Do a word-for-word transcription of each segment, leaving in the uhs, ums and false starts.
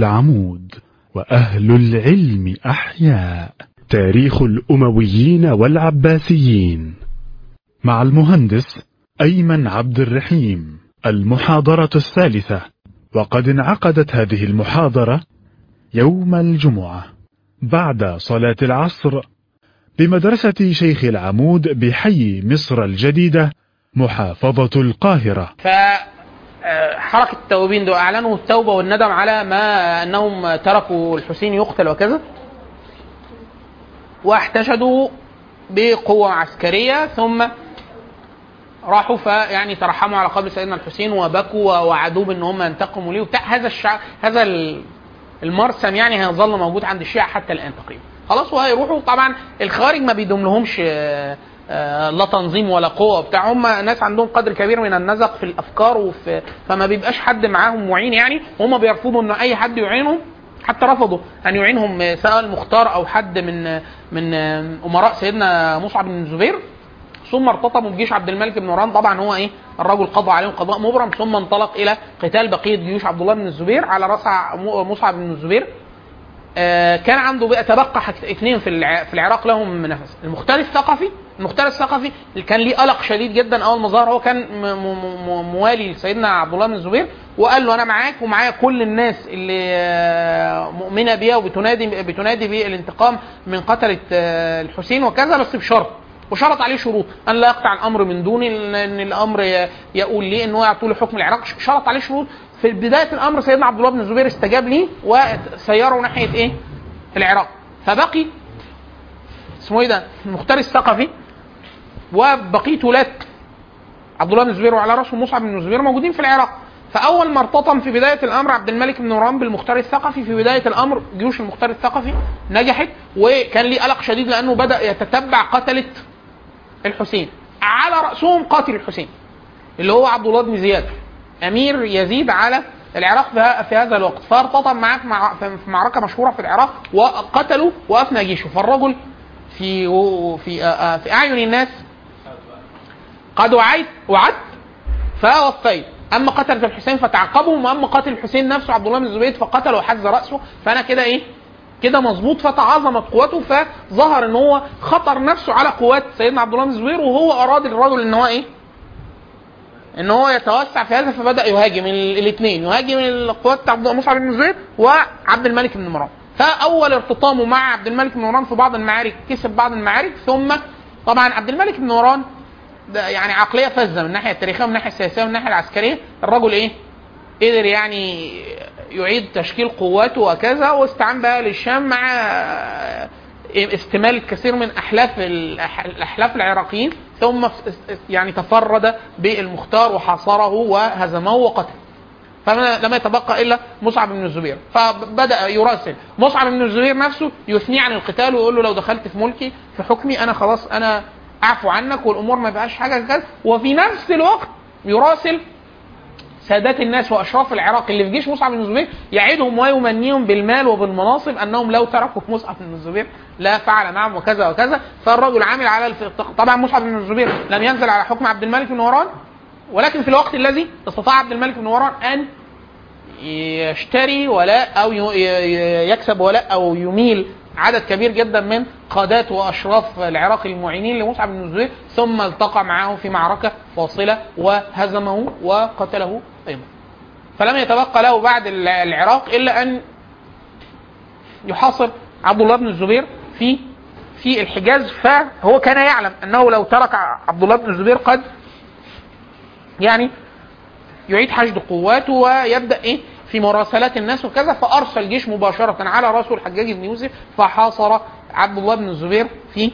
العمود، وأهل العلم أحياء. تاريخ الأمويين والعباسيين مع المهندس أيمن عبد الرحيم. المحاضرة الثالثة، وقد انعقدت هذه المحاضرة يوم الجمعة بعد صلاة العصر بمدرسة شيخ العمود بحي مصر الجديدة محافظة القاهرة. فحركة التوابين دول أعلنوا التوبة والندم على ما أنهم تركوا الحسين يقتل وكذا، واحتشدوا بقوة عسكرية، ثم راحوا فيعني ترحموا على قبر سيدنا الحسين وبكوا ووعدوه بأن هم ينتقموا ليه وبتاع. هذا الشع... هذا المرسم يعني هيظل موجود عند الشيعة حتى الآن تقريبا. خلاص، وهيروحوا طبعا الخارج ما بيدوم لهمش لا تنظيم ولا قوة بتاع، هم ناس عندهم قدر كبير من النزق في الأفكار وفي، فما بيبقاش حد معاهم معين يعني. هم بيرفضوا أن أي حد يعينهم، حتى رفضوا أن يعينهم سواء المختار أو حد من من أمراء سيدنا مصعب بن الزبير. ثم ارتطموا بجيش عبد الملك بن مروان، طبعا هو ايه الرجل قضى عليهم قضاء مبرم، ثم انطلق الى قتال بقيه جيوش عبد الله بن الزبير على راس مصعب بن الزبير. آه كان عنده بقى تبقى اثنين في في العراق لهم نفس، المختار الثقفي. المختار الثقفي كان ليه قلق شديد جدا اول ما ظهر، هو كان موالي لسيدنا عبد الله بن الزبير، وقال له انا معاك ومعايا كل الناس اللي مؤمنه بيها وبتنادي بتنادي بالانتقام من قتله الحسين وكذا، بس بشرط، وشرط عليه شروط ان لا يقطع الامر من دون ان الامر يقول ليه ان هو يعطوا له حكم العراق. شرط عليه شروط. في بدايه الامر سيدنا عبد الله بن الزبير استجاب ليه وسيره ناحيه ايه العراق، فبقي اسمه ايه ده المختار الثقفي وبقيه ولاد عبد الله بن الزبير وعلى راسه مصعب بن الزبير موجودين في العراق. فاول ما ارتطم في بدايه الامر عبد الملك بن مروان بالمختار الثقفي، في بدايه الامر جيوش المختار الثقفي نجحت، وكان ليه قلق شديد لانه بدا يتتبع قتله الحسين، على رأسهم قاتل الحسين اللي هو عبد الله بن زياد أمير يزيد على العراق في هذا الوقت. فارتطم معاه في معركة مشهورة في العراق وقتلوا وأفنى جيشه. فالرجل في في في أعين الناس قد وعيت وعدت فوفيت، أما قتل الحسين فتعقبهم، وأما قاتل الحسين نفسه عبد الله بن الزبير فقتله وحز رأسه، فأنا كده إيه كده مظبوط. فتعاظمت قوته، فظهر ان هو خطر نفسه على قوات سيدنا عبد الله بن الزبير، وهو اراد الرجل ان هو ايه ان هو يتوسع في هذا، فبدا يهاجم الاثنين، يهاجم القوات عبد مصعب بن الزبير وعبد الملك بن مروان. فاول ارتطامه مع عبد الملك بن مروان في بعض المعارك كسب بعض المعارك، ثم طبعا عبد الملك بن مروان يعني عقليه فذه من الناحيه التاريخيه ومن الناحيه السياسيه ومن الناحيه العسكريه. الرجل ايه قدر يعني يعيد تشكيل قواته وكذا، واستعان بقى للشام مع استمال الكثير من احلاف الاحلاف العراقيين، ثم يعني تفرد بالمختار وحاصره وهزمه وقتله، فلم يتبقى الا مصعب بن الزبير. فبدا يراسل مصعب بن الزبير نفسه يثني عن القتال ويقول له لو دخلت في ملكي في حكمي انا خلاص انا اعفو عنك والامور ما بقاش حاجه كذا. وفي نفس الوقت يراسل سادات الناس واشراف العراق اللي في جيش مصعب بن الزبير يعيدهم ويمنيهم بالمال وبالمناصب انهم لو تركوا مصعب بن الزبير لا فعل معهم وكذا وكذا. فالرجل عامل على الف... طبعا مصعب بن الزبير لم ينزل على حكم عبد الملك بن مروان، ولكن في الوقت الذي استطاع عبد الملك بن مروان ان يشتري ولاء او يكسب ولاء او يميل عدد كبير جدا من قادات واشراف العراق المعينين لمصعب بن الزبير، ثم التقى معه في معركه فاصله وهزمه وقتله ايضا. فلم يتبقى له بعد العراق الا ان يحاصر عبد الله بن الزبير في في الحجاز. فهو كان يعلم انه لو ترك عبد الله بن الزبير قد يعني يعيد حشد قواته ويبدا ايه في مراسلات الناس وكذا. فارسل جيش مباشره على راسه الحجاج بن يوسف، فحاصر عبد الله بن الزبير في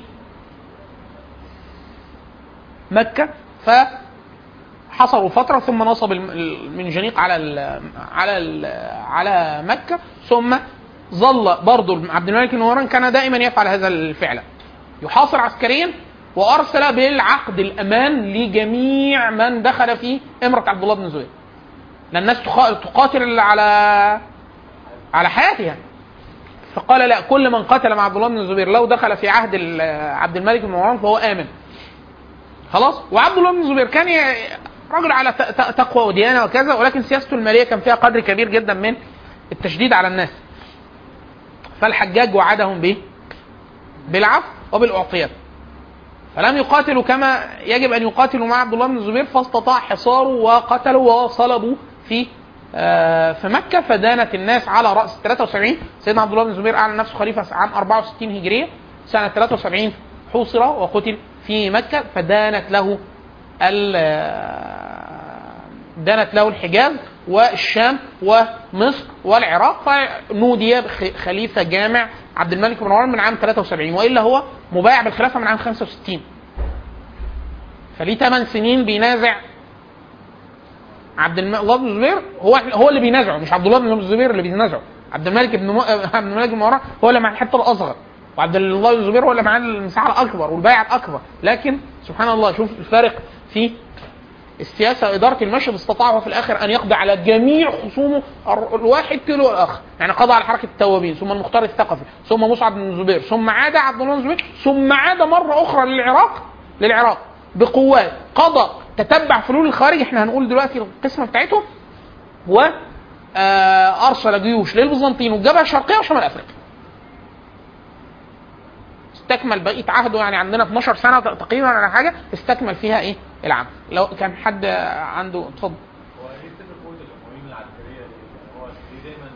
مكه، فحصروا فتره ثم نصب المنجنيق على ال على ال على مكه. ثم ظل برضه عبد الملك بن مروان كان دائما يفعل هذا الفعل، يحاصر عسكريا وارسل بالعقد الامان لجميع من دخل في امره عبد الله بن الزبير، لان الناس تقاتل على على حياتها. فقال لا، كل من قتل مع عبد الله بن الزبير لو دخل في عهد عبد الملك بن مروان فهو امن خلاص. وعبد الله بن الزبير كان رجل على تقوى وديانه وكذا، ولكن سياسته الماليه كان فيها قدر كبير جدا من التشديد على الناس، فالحجاج وعدهم به بالعفو وبالأعطيات، فلم يقاتلوا كما يجب أن يقاتلوا مع عبد الله بن الزبير، فاستطاع حصاره وقتلوا وصلبوا في في مكة. فدانت الناس على رأس ثلاثة وسبعين. سيدنا عبد الله بن الزبير أعلن نفسه خليفة عام أربعة وستين هجرية، سنة ثلاثة وسبعين حوصر وقتل في مكة، فدانت له دانت له الحجاز والشام ومصر والعراق، فنودي خليفة جامع عبد الملك بن مروان من عام ثلاثة وسبعين، وإلا هو مبايع بالخلافة من عام خمسة وستين. فليه ثمان سنين بينازع عبد الله بن الزبير، هو هو اللي بينازعه، مش عبد الله بن الزبير اللي بينازعه. عبد الملك بن م... عبد الملك بن مروان هو اللي مع الحته الاصغر، وعبد الله بن الزبير هو اللي مع المساحه الاكبر والبيعه الاكبر. لكن سبحان الله شوف الفارق في السياسه واداره المشهد. استطاع هو في الاخر ان يقضي على جميع خصومه الواحد تلو الاخر، يعني قضى على حركه التوابين، ثم المختار الثقفي، ثم مصعب بن الزبير، ثم عاد عبد الله بن الزبير، ثم عاد مره اخرى للعراق للعراق بقوات، قضى تتبع فلول الخارج، احنا هنقول دلوقتي القسمه بتاعته، وارسل جيوش للبيزنطيين والجبهه الشرقيه وشمال افريقيا. استكمل بقيه عهده، يعني عندنا اثناشر سنه تقريبا على حاجه استكمل فيها ايه العام. لو كان حد عنده اتفضل. هو ايه سبب قوه الامويين العسكريه دي؟ هو دايما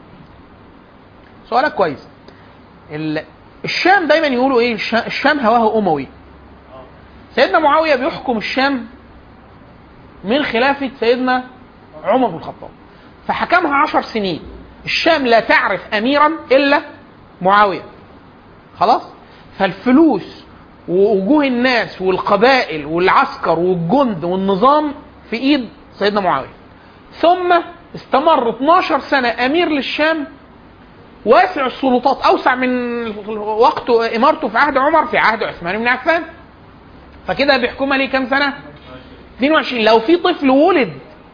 سؤالك كويس. الشام دايما يقولوا ايه؟ الشام هواه اموي. سيدنا معاويه بيحكم الشام من خلافه سيدنا عمر بن الخطاب، فحكمها عشر سنين. الشام لا تعرف اميرا الا معاويه، خلاص. فالفلوس ووجوه الناس والقبائل والعسكر والجند والنظام في ايد سيدنا معاويه. ثم استمر اثناشر سنه امير للشام، واسع السلطات، اوسع من وقت امارته في عهد عمر في عهد عثمان بن عفان. فكده بيحكمها ليه كام سنه؟ اثنين وعشرين. لو في طفل ولد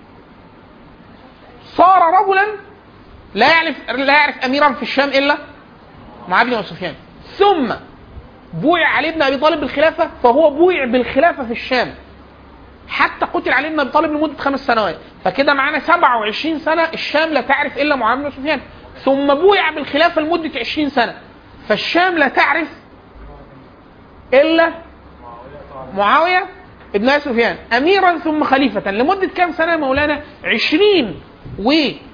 صار رجلا لا يعرف لا يعرف اميرا في الشام الا معاويه بن سفيان. ثم بويع علي بن ابي طالب بالخلافه، فهو بويع بالخلافه في الشام حتى قتل علي بن ابي طالب لمده خمس سنوات. فكده معانا سبعة وعشرين سنه الشام لا تعرف الا معاويه بن سفيان. ثم بويع بالخلافه لمده عشرين سنه، فالشام لا تعرف الا معاويه ابن ابي سفيان اميرا ثم خليفه لمده كام سنه مولانا؟ عشرين و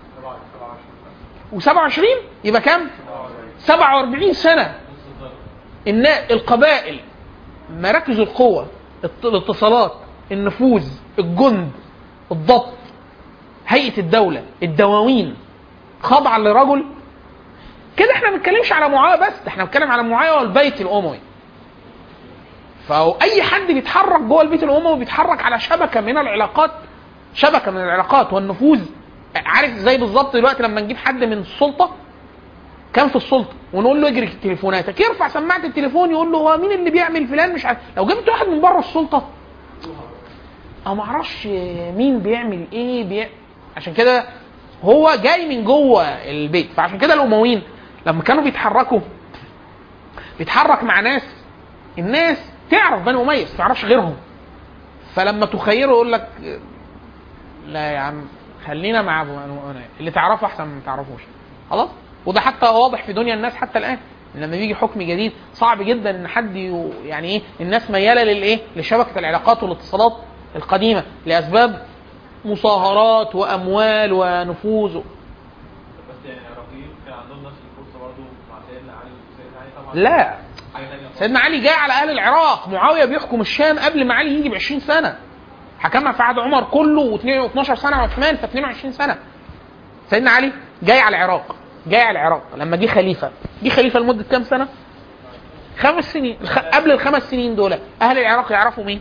وسبعة وعشرين، يبقى كام؟ سبعة وأربعين سنه. ان القبائل، مراكز القوه، الاتصالات، النفوذ، الجند، الضبط، هيئه الدوله، الدواوين، خاضعه لرجل كده. احنا ما بنتكلمش على معاويه بس، احنا بنتكلم على معاويه والبيت الاموي. فاي حد بيتحرك جوه البيت الاموي بيتحرك على شبكه من العلاقات، شبكه من العلاقات والنفوذ. عارف زي بالظبط دلوقتي لما نجيب حد من السلطه كان في السلطه ونقول له اجري تليفوناتك، يرفع سماعه التليفون يقول له هو مين اللي بيعمل فلان مش عارف. لو جبت واحد من بره السلطه او ما اعرفش مين بيعمل ايه بي... عشان كده هو جاي من جوه البيت. فعشان كده الامويين لما كانوا بيتحركوا بيتحرك مع ناس، الناس تعرف بني اميه ما تعرفش غيرهم. فلما تخيره يقول لك لا يا عم خلينا مع ابو اللي تعرفه احسن ما تعرفوش، خلاص. وده حتى واضح في دنيا الناس حتى الان، لما بيجي حكم جديد صعب جدا ان حد يعني ايه الناس مياله للايه لشبكه العلاقات والاتصالات القديمه لاسباب مصاهرات واموال ونفوذ. بس يعني العراقيين كان عندهم نفس الفرصه برضه مع سيدنا علي. سيدنا علي طبعا لا، سيدنا علي جاء على اهل العراق. معاويه بيحكم الشام قبل ما علي يجي ب عشرين سنه، حكمها في عهد عمر كله واثناشر سنه عثمان، ف اثنين وعشرين سنه. سيدنا علي جاي على العراق، جاي على العراق لما جه خليفه، جه خليفه لمده كام سنه؟ خمس سنين. قبل الخمس سنين دول اهل العراق يعرفوا مين؟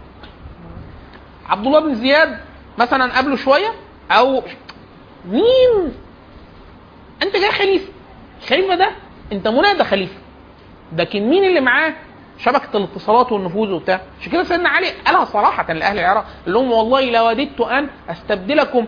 عبد الله بن زياد مثلا قبله شويه، او مين؟ انت جاي خليفه، الخليفه ده انت منادى خليفه، لكن مين اللي معاه؟ شبكه الاتصالات والنفوذ وبتاع. عشان كده سيدنا علي قالها صراحه لاهل العراق، قال لهم والله لوددت ان استبدلكم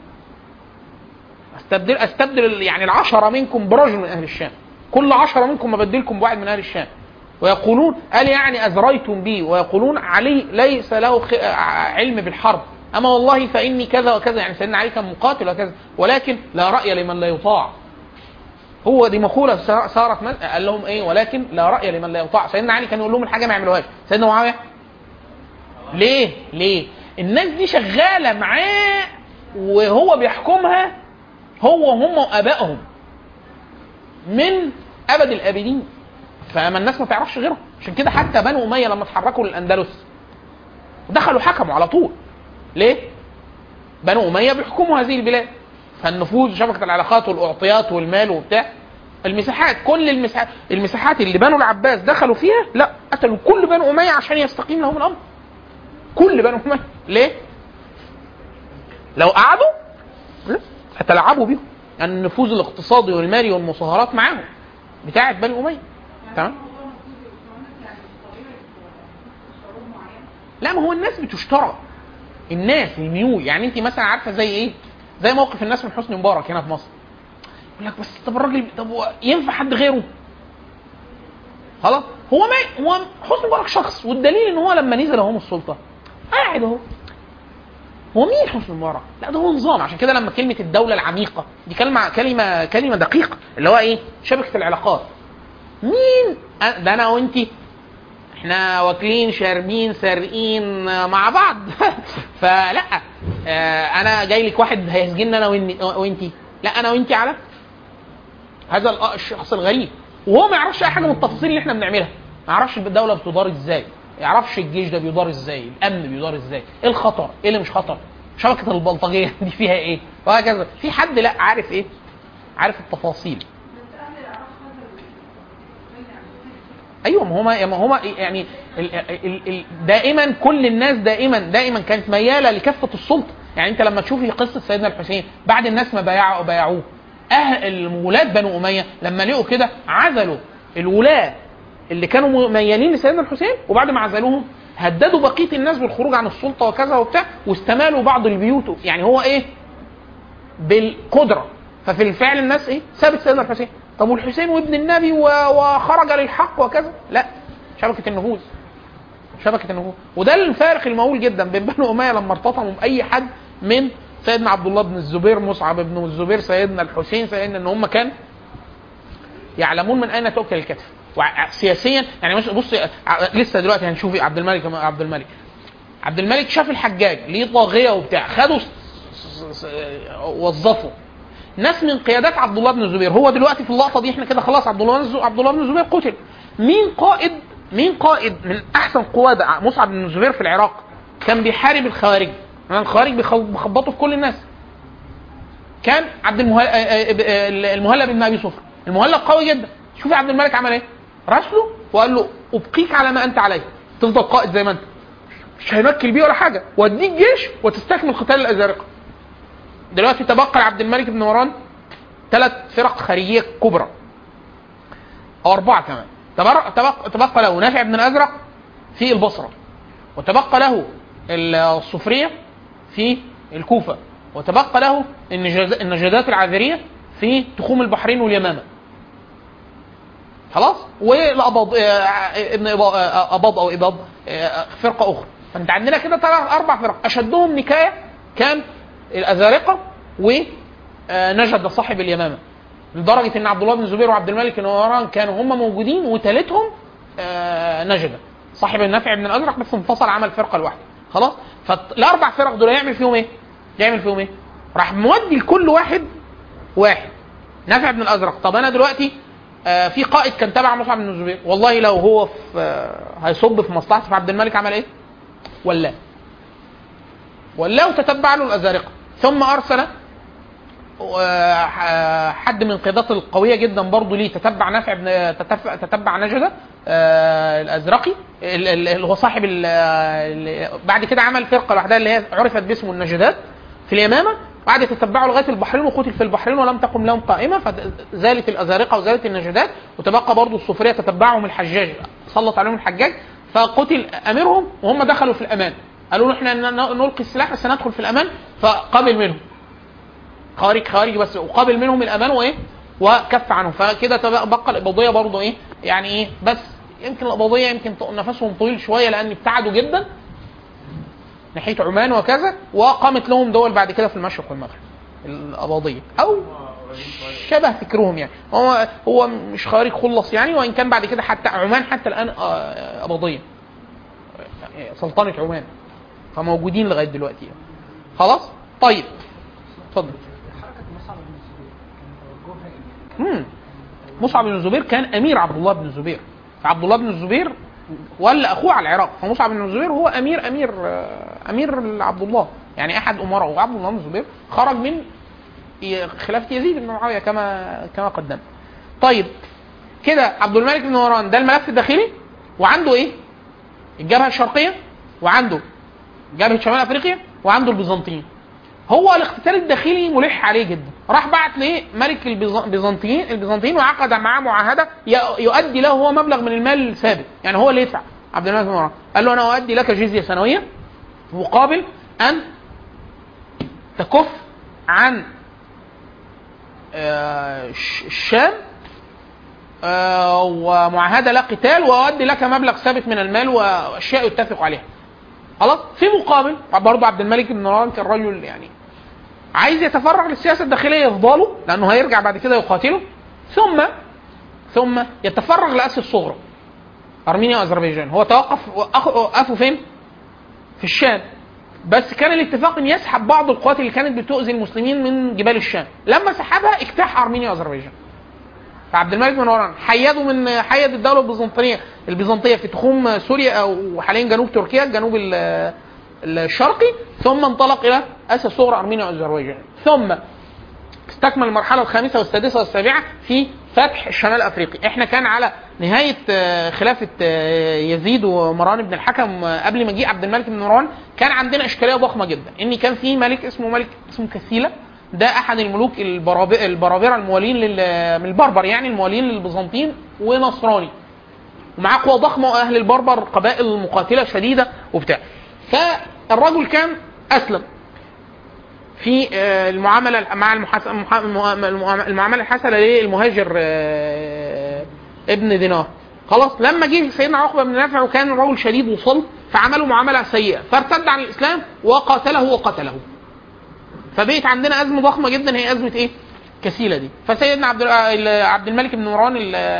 استبدل استبدل يعني العشرة منكم برجل من اهل الشام، كل عشرة منكم ابدلكم بواحد من اهل الشام. ويقولون قال يعني ازريتم بي، ويقولون علي ليس له علم بالحرب اما والله فاني كذا وكذا، يعني سيدنا علي كان مقاتل وكذا، ولكن لا راي لمن لا يطاع. هو دي مقوله صارت، قال لهم ايه؟ ولكن لا راي لمن لا يطاع. سيدنا علي كان يقول لهم الحاجه ما يعملوهاش. سيدنا معاويه ليه؟ ليه؟ الناس دي شغاله معاه وهو بيحكمها، هو وهم وابائهم من ابد الابدين، فما الناس ما تعرفش غيرهم. عشان كده حتى بنو اميه لما اتحركوا للاندلس دخلوا حكموا على طول. ليه؟ بنو اميه بيحكموا هذه البلاد، فالنفوذ وشبكه العلاقات والاعطيات والمال وبتاع، المساحات، كل المساحات المساحات اللي بنو العباس دخلوا فيها، لا قتلوا كل بنو اميه عشان يستقيم لهم الامر. كل بنو اميه. ليه؟ لو قعدوا هتلعبوا بيهم، يعني النفوذ الاقتصادي والمالي والمصاهرات معاهم بتاعه بني اميه. تمام؟ لا، ما هو الناس بتشترى، الناس الميول. يعني انت مثلا عارفه زي ايه؟ زي موقف الناس من حسني مبارك هنا في مصر. يقول لك بس طب الراجل، طب ينفع حد غيره؟ خلاص، هو ما هو حسني مبارك شخص، والدليل ان هو لما نزل اهو من السلطه قاعد اهو. هو مين حسني مبارك؟ لا ده هو نظام. عشان كده لما كلمه الدوله العميقه دي كلمه كلمه كلمه دقيقه، اللي هو ايه؟ شبكه العلاقات. مين ده؟ انا وانتي احنا واكلين شاربين سارقين مع بعض. فلا اه انا جاي لك واحد هيسجننا انا وانتي، لا انا وانتي على هذا الشخص الغريب، وهو ما يعرفش اي حاجه من التفاصيل اللي احنا بنعملها. ما يعرفش الدوله بتدار ازاي، ما يعرفش الجيش ده بيدار ازاي، الامن بيدار ازاي، ايه الخطر، ايه اللي مش خطر، شبكه البلطجيه دي فيها ايه، وهكذا. في حد لا عارف ايه؟ عارف التفاصيل. ايوه، ما هما ما هما يعني ال ال ال دائما كل الناس دائما دائما كانت مياله لكفه السلطه. يعني انت لما تشوفي قصه سيدنا الحسين بعد الناس ما بايعوا بايعوه، اهل ولاد بنو اميه لما لقوا كده عزلوا الولاه اللي كانوا ميالين لسيدنا الحسين، وبعد ما عزلوهم هددوا بقيه الناس بالخروج عن السلطه وكذا وبتاع، واستمالوا بعض البيوت. يعني هو ايه؟ بالقدره. ففي الفعل الناس ايه؟ سابت سيدنا الحسين. طب والحسين وابن النبي وخرج للحق وكذا؟ لا، شبكه النفوذ، شبكه النفوذ. وده الفارق المهول جدا بين بنو اميه لما ارتطموا باي حد من سيدنا عبد الله بن الزبير، مصعب بن الزبير، سيدنا الحسين، سيدنا ان هم كان يعلمون من اين تؤكل الكتف. وسياسيا يعني مش بص، لسه دلوقتي هنشوف عبد الملك عبد الملك عبد الملك شاف الحجاج ليه طاغيه وبتاع، خدوا وظفوا ناس من قيادات عبد الله بن الزبير. هو دلوقتي في اللقطه دي احنا كده خلاص عبد الله عبد الله بن الزبير قتل. مين قائد مين قائد من احسن قواد مصعب بن الزبير في العراق؟ كان بيحارب الخوارج. الخوارج بيخبطوا في كل الناس. كان عبد المهلب بن ابي صفر. المهلب قوي جدا. شوف عبد الملك عمل ايه؟ راسله وقال له ابقيك على ما انت عليه، تفضل قائد زي ما انت، مش هيمكن بيه ولا حاجه، واديك جيش وتستكمل قتال الازارقه. دلوقتي تبقى لعبد الملك بن مروان ثلاث فرق خارجيه كبرى او اربعه كمان. تبقى, تبقى له نافع بن الازرق في البصره، وتبقى له الصفريه في الكوفه، وتبقى له النجدات العذريه في تخوم البحرين واليمامه. خلاص، والاباض ابن اباض او اباض فرقه اخرى. فانت عندنا كده ثلاث اربع فرق، اشدهم نكايه كان الازارقه ونجد صاحب اليمامه، لدرجه ان عبد الله بن الزبير وعبد الملك بن مروان كانوا هم موجودين، وثالثهم نجد صاحب النافع بن الازرق، بس انفصل عمل فرقه لوحده. خلاص، فالاربع فرق دول يعمل فيهم ايه؟ يعمل فيهم ايه؟ راح مودي لكل واحد واحد. نافع بن الازرق، طب انا دلوقتي آه في قائد كان تبع مصعب بن الزبير، والله لو هو في آه هيصب في مصلحته، فعبد الملك عمل ايه؟ ولا ولا وتتبع له الازارقه، ثم ارسل آه حد من قيادات القويه جدا برضه ليه، تتبع نافع بن تتبع نجده آه الازرقي اللي هو صاحب بعد كده عمل فرقه لوحدها اللي هي عرفت باسمه النجدات في اليمامه، وقعد يتتبعوا لغايه البحرين، وقتل في البحرين ولم تقم لهم قائمه، فزالت الازارقه وزالت النجدات. وتبقى برضو الصفريه تتبعهم الحجاج، سلط عليهم الحجاج فقتل اميرهم، وهم دخلوا في الامان. قالوا له احنا نلقي السلاح بس ندخل في الامان، فقابل منهم خوارج خوارج بس، وقابل منهم الامان وايه وكف عنهم. فكده تبقى الاباضيه برضو ايه يعني ايه، بس يمكن الاباضيه يمكن نفسهم طويل شويه لان ابتعدوا جدا ناحيه عمان وكذا، وقامت لهم دول بعد كده في المشرق والمغرب الاباضيه او شبه فكرهم يعني. هو هو مش خارج خلص يعني، وان كان بعد كده حتى عمان حتى الان اباضيه سلطنه عمان، فموجودين لغايه دلوقتي يعني. خلاص طيب اتفضل. امم مصعب بن الزبير كان امير عبد الله بن الزبير، فعبد الله بن الزبير ولا اخوه على العراق، فمصعب بن الزبير هو امير امير امير عبد الله يعني احد امراء، وعبد الله بن الزبير خرج من خلافه يزيد بن معاويه كما كما قدمنا. طيب كده عبد الملك بن مروان ده الملف الداخلي، وعنده ايه؟ الجبهه الشرقيه، وعنده جبهه شمال افريقيا، وعنده البيزنطيين. هو الاقتتال الداخلي ملح عليه جدا، راح بعت لملك البيزنطيين البيزنطيين وعقد معاه معاهده يؤدي له هو مبلغ من المال ثابت، يعني هو اللي يدفع. عبد الملك بن مروان قال له انا اؤدي لك جزيه سنويه مقابل ان تكف عن الشام ومعاهده لا قتال، واؤدي لك مبلغ ثابت من المال واشياء يتفق عليها. خلاص. في مقابل برضه عبد الملك بن مروان كان رجل يعني عايز يتفرغ للسياسه الداخليه يفضله، لانه هيرجع بعد كده يقاتله، ثم ثم يتفرغ لاسيا الصغرى ارمينيا واذربيجان. هو توقف وقفوا فين؟ في الشام، بس كان الاتفاق ان يسحب بعض القوات اللي كانت بتؤذي المسلمين من جبال الشام. لما سحبها اجتاح ارمينيا واذربيجان. فعبد الملك بن مروان حيدوا من حيد الدوله البيزنطيه البيزنطيه في تخوم سوريا وحاليا جنوب تركيا الجنوب الشرقي، ثم انطلق الى اسيا الصغرى ارمينيا واذربيجان، ثم استكمل المرحله الخامسه والسادسه والسابعه في فتح الشمال الافريقي. احنا كان على نهايه خلافه يزيد ومروان بن الحكم قبل مجيء عبد الملك بن مروان كان عندنا اشكاليه ضخمه جدا، ان كان في ملك اسمه ملك اسمه كثيله، ده احد الملوك البرابره الموالين من البربر يعني الموالين للبيزنطيين ونصراني، ومعاه قوه ضخمه، واهل البربر قبائل مقاتله شديده وبتاع. فالرجل كان اسلم في المعامله مع المعامله الحسنه للمهاجر ابن دينار. خلاص. لما جه سيدنا عقبه بن نافع وكان رجل شديد وصلب، فعملوا معامله سيئه، فارتد عن الاسلام وقاتله وقتله. فبقيت عندنا ازمه ضخمه جدا، هي ازمه ايه؟ كسيله دي. فسيدنا عبد عبد الملك بن مروان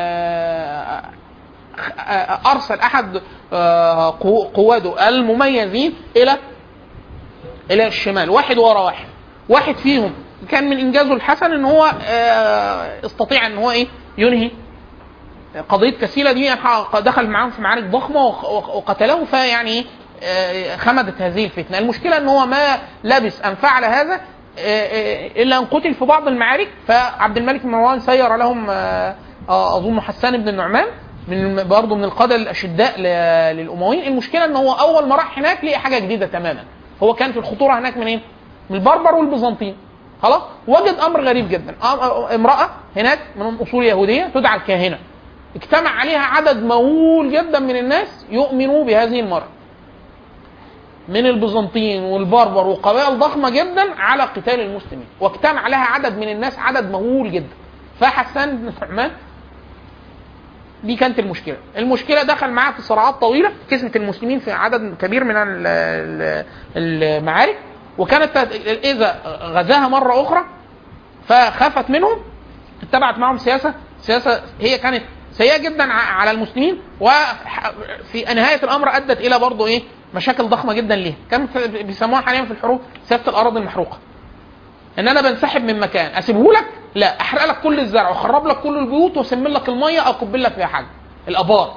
ارسل احد قواده المميزين الى الى الشمال، واحد ورا واحد. واحد فيهم كان من انجازه الحسن ان هو استطيع ان هو ايه ينهي قضيه كسيله دي، دخل معاهم في معارك ضخمه وقتلهم، فيعني خمدت هذه الفتنه. المشكله ان هو ما لبس ان فعل هذا الا ان قتل في بعض المعارك. فعبد الملك بن مروان سير لهم اظن حسان بن النعمان من برضه من القاده الاشداء للامويين. المشكله ان هو اول ما راح هناك لقى حاجه جديده تماما. هو كانت الخطوره هناك منين؟ من البربر والبيزنطيين. خلاص. وجد امر غريب جدا، امراه هناك من اصول يهوديه تدعى الكاهنه، اجتمع عليها عدد مهول جدا من الناس يؤمنوا بهذه المرأة من البيزنطيين والبربر وقبائل ضخمه جدا على قتال المسلمين، واجتمع عليها عدد من الناس عدد مهول جدا. فحسان بن النعمان دي كانت المشكله. المشكله دخل معاه في صراعات طويله، كسبت المسلمين في عدد كبير من المعارك، وكانت اذا غزاها مره اخرى فخافت منهم، اتبعت معهم سياسه سياسه هي كانت سيئه جدا على المسلمين، وفي نهايه الامر ادت الى برضه ايه مشاكل ضخمه جدا ليها. كان بيسموها حاليا في الحروب سياسه الاراضي المحروقه، ان انا بنسحب من مكان اسيبه لك، لا احرق لك كل الزرع واخرب لك كل البيوت واسمن لك الميه او اكب لك فيها حاجه الابار.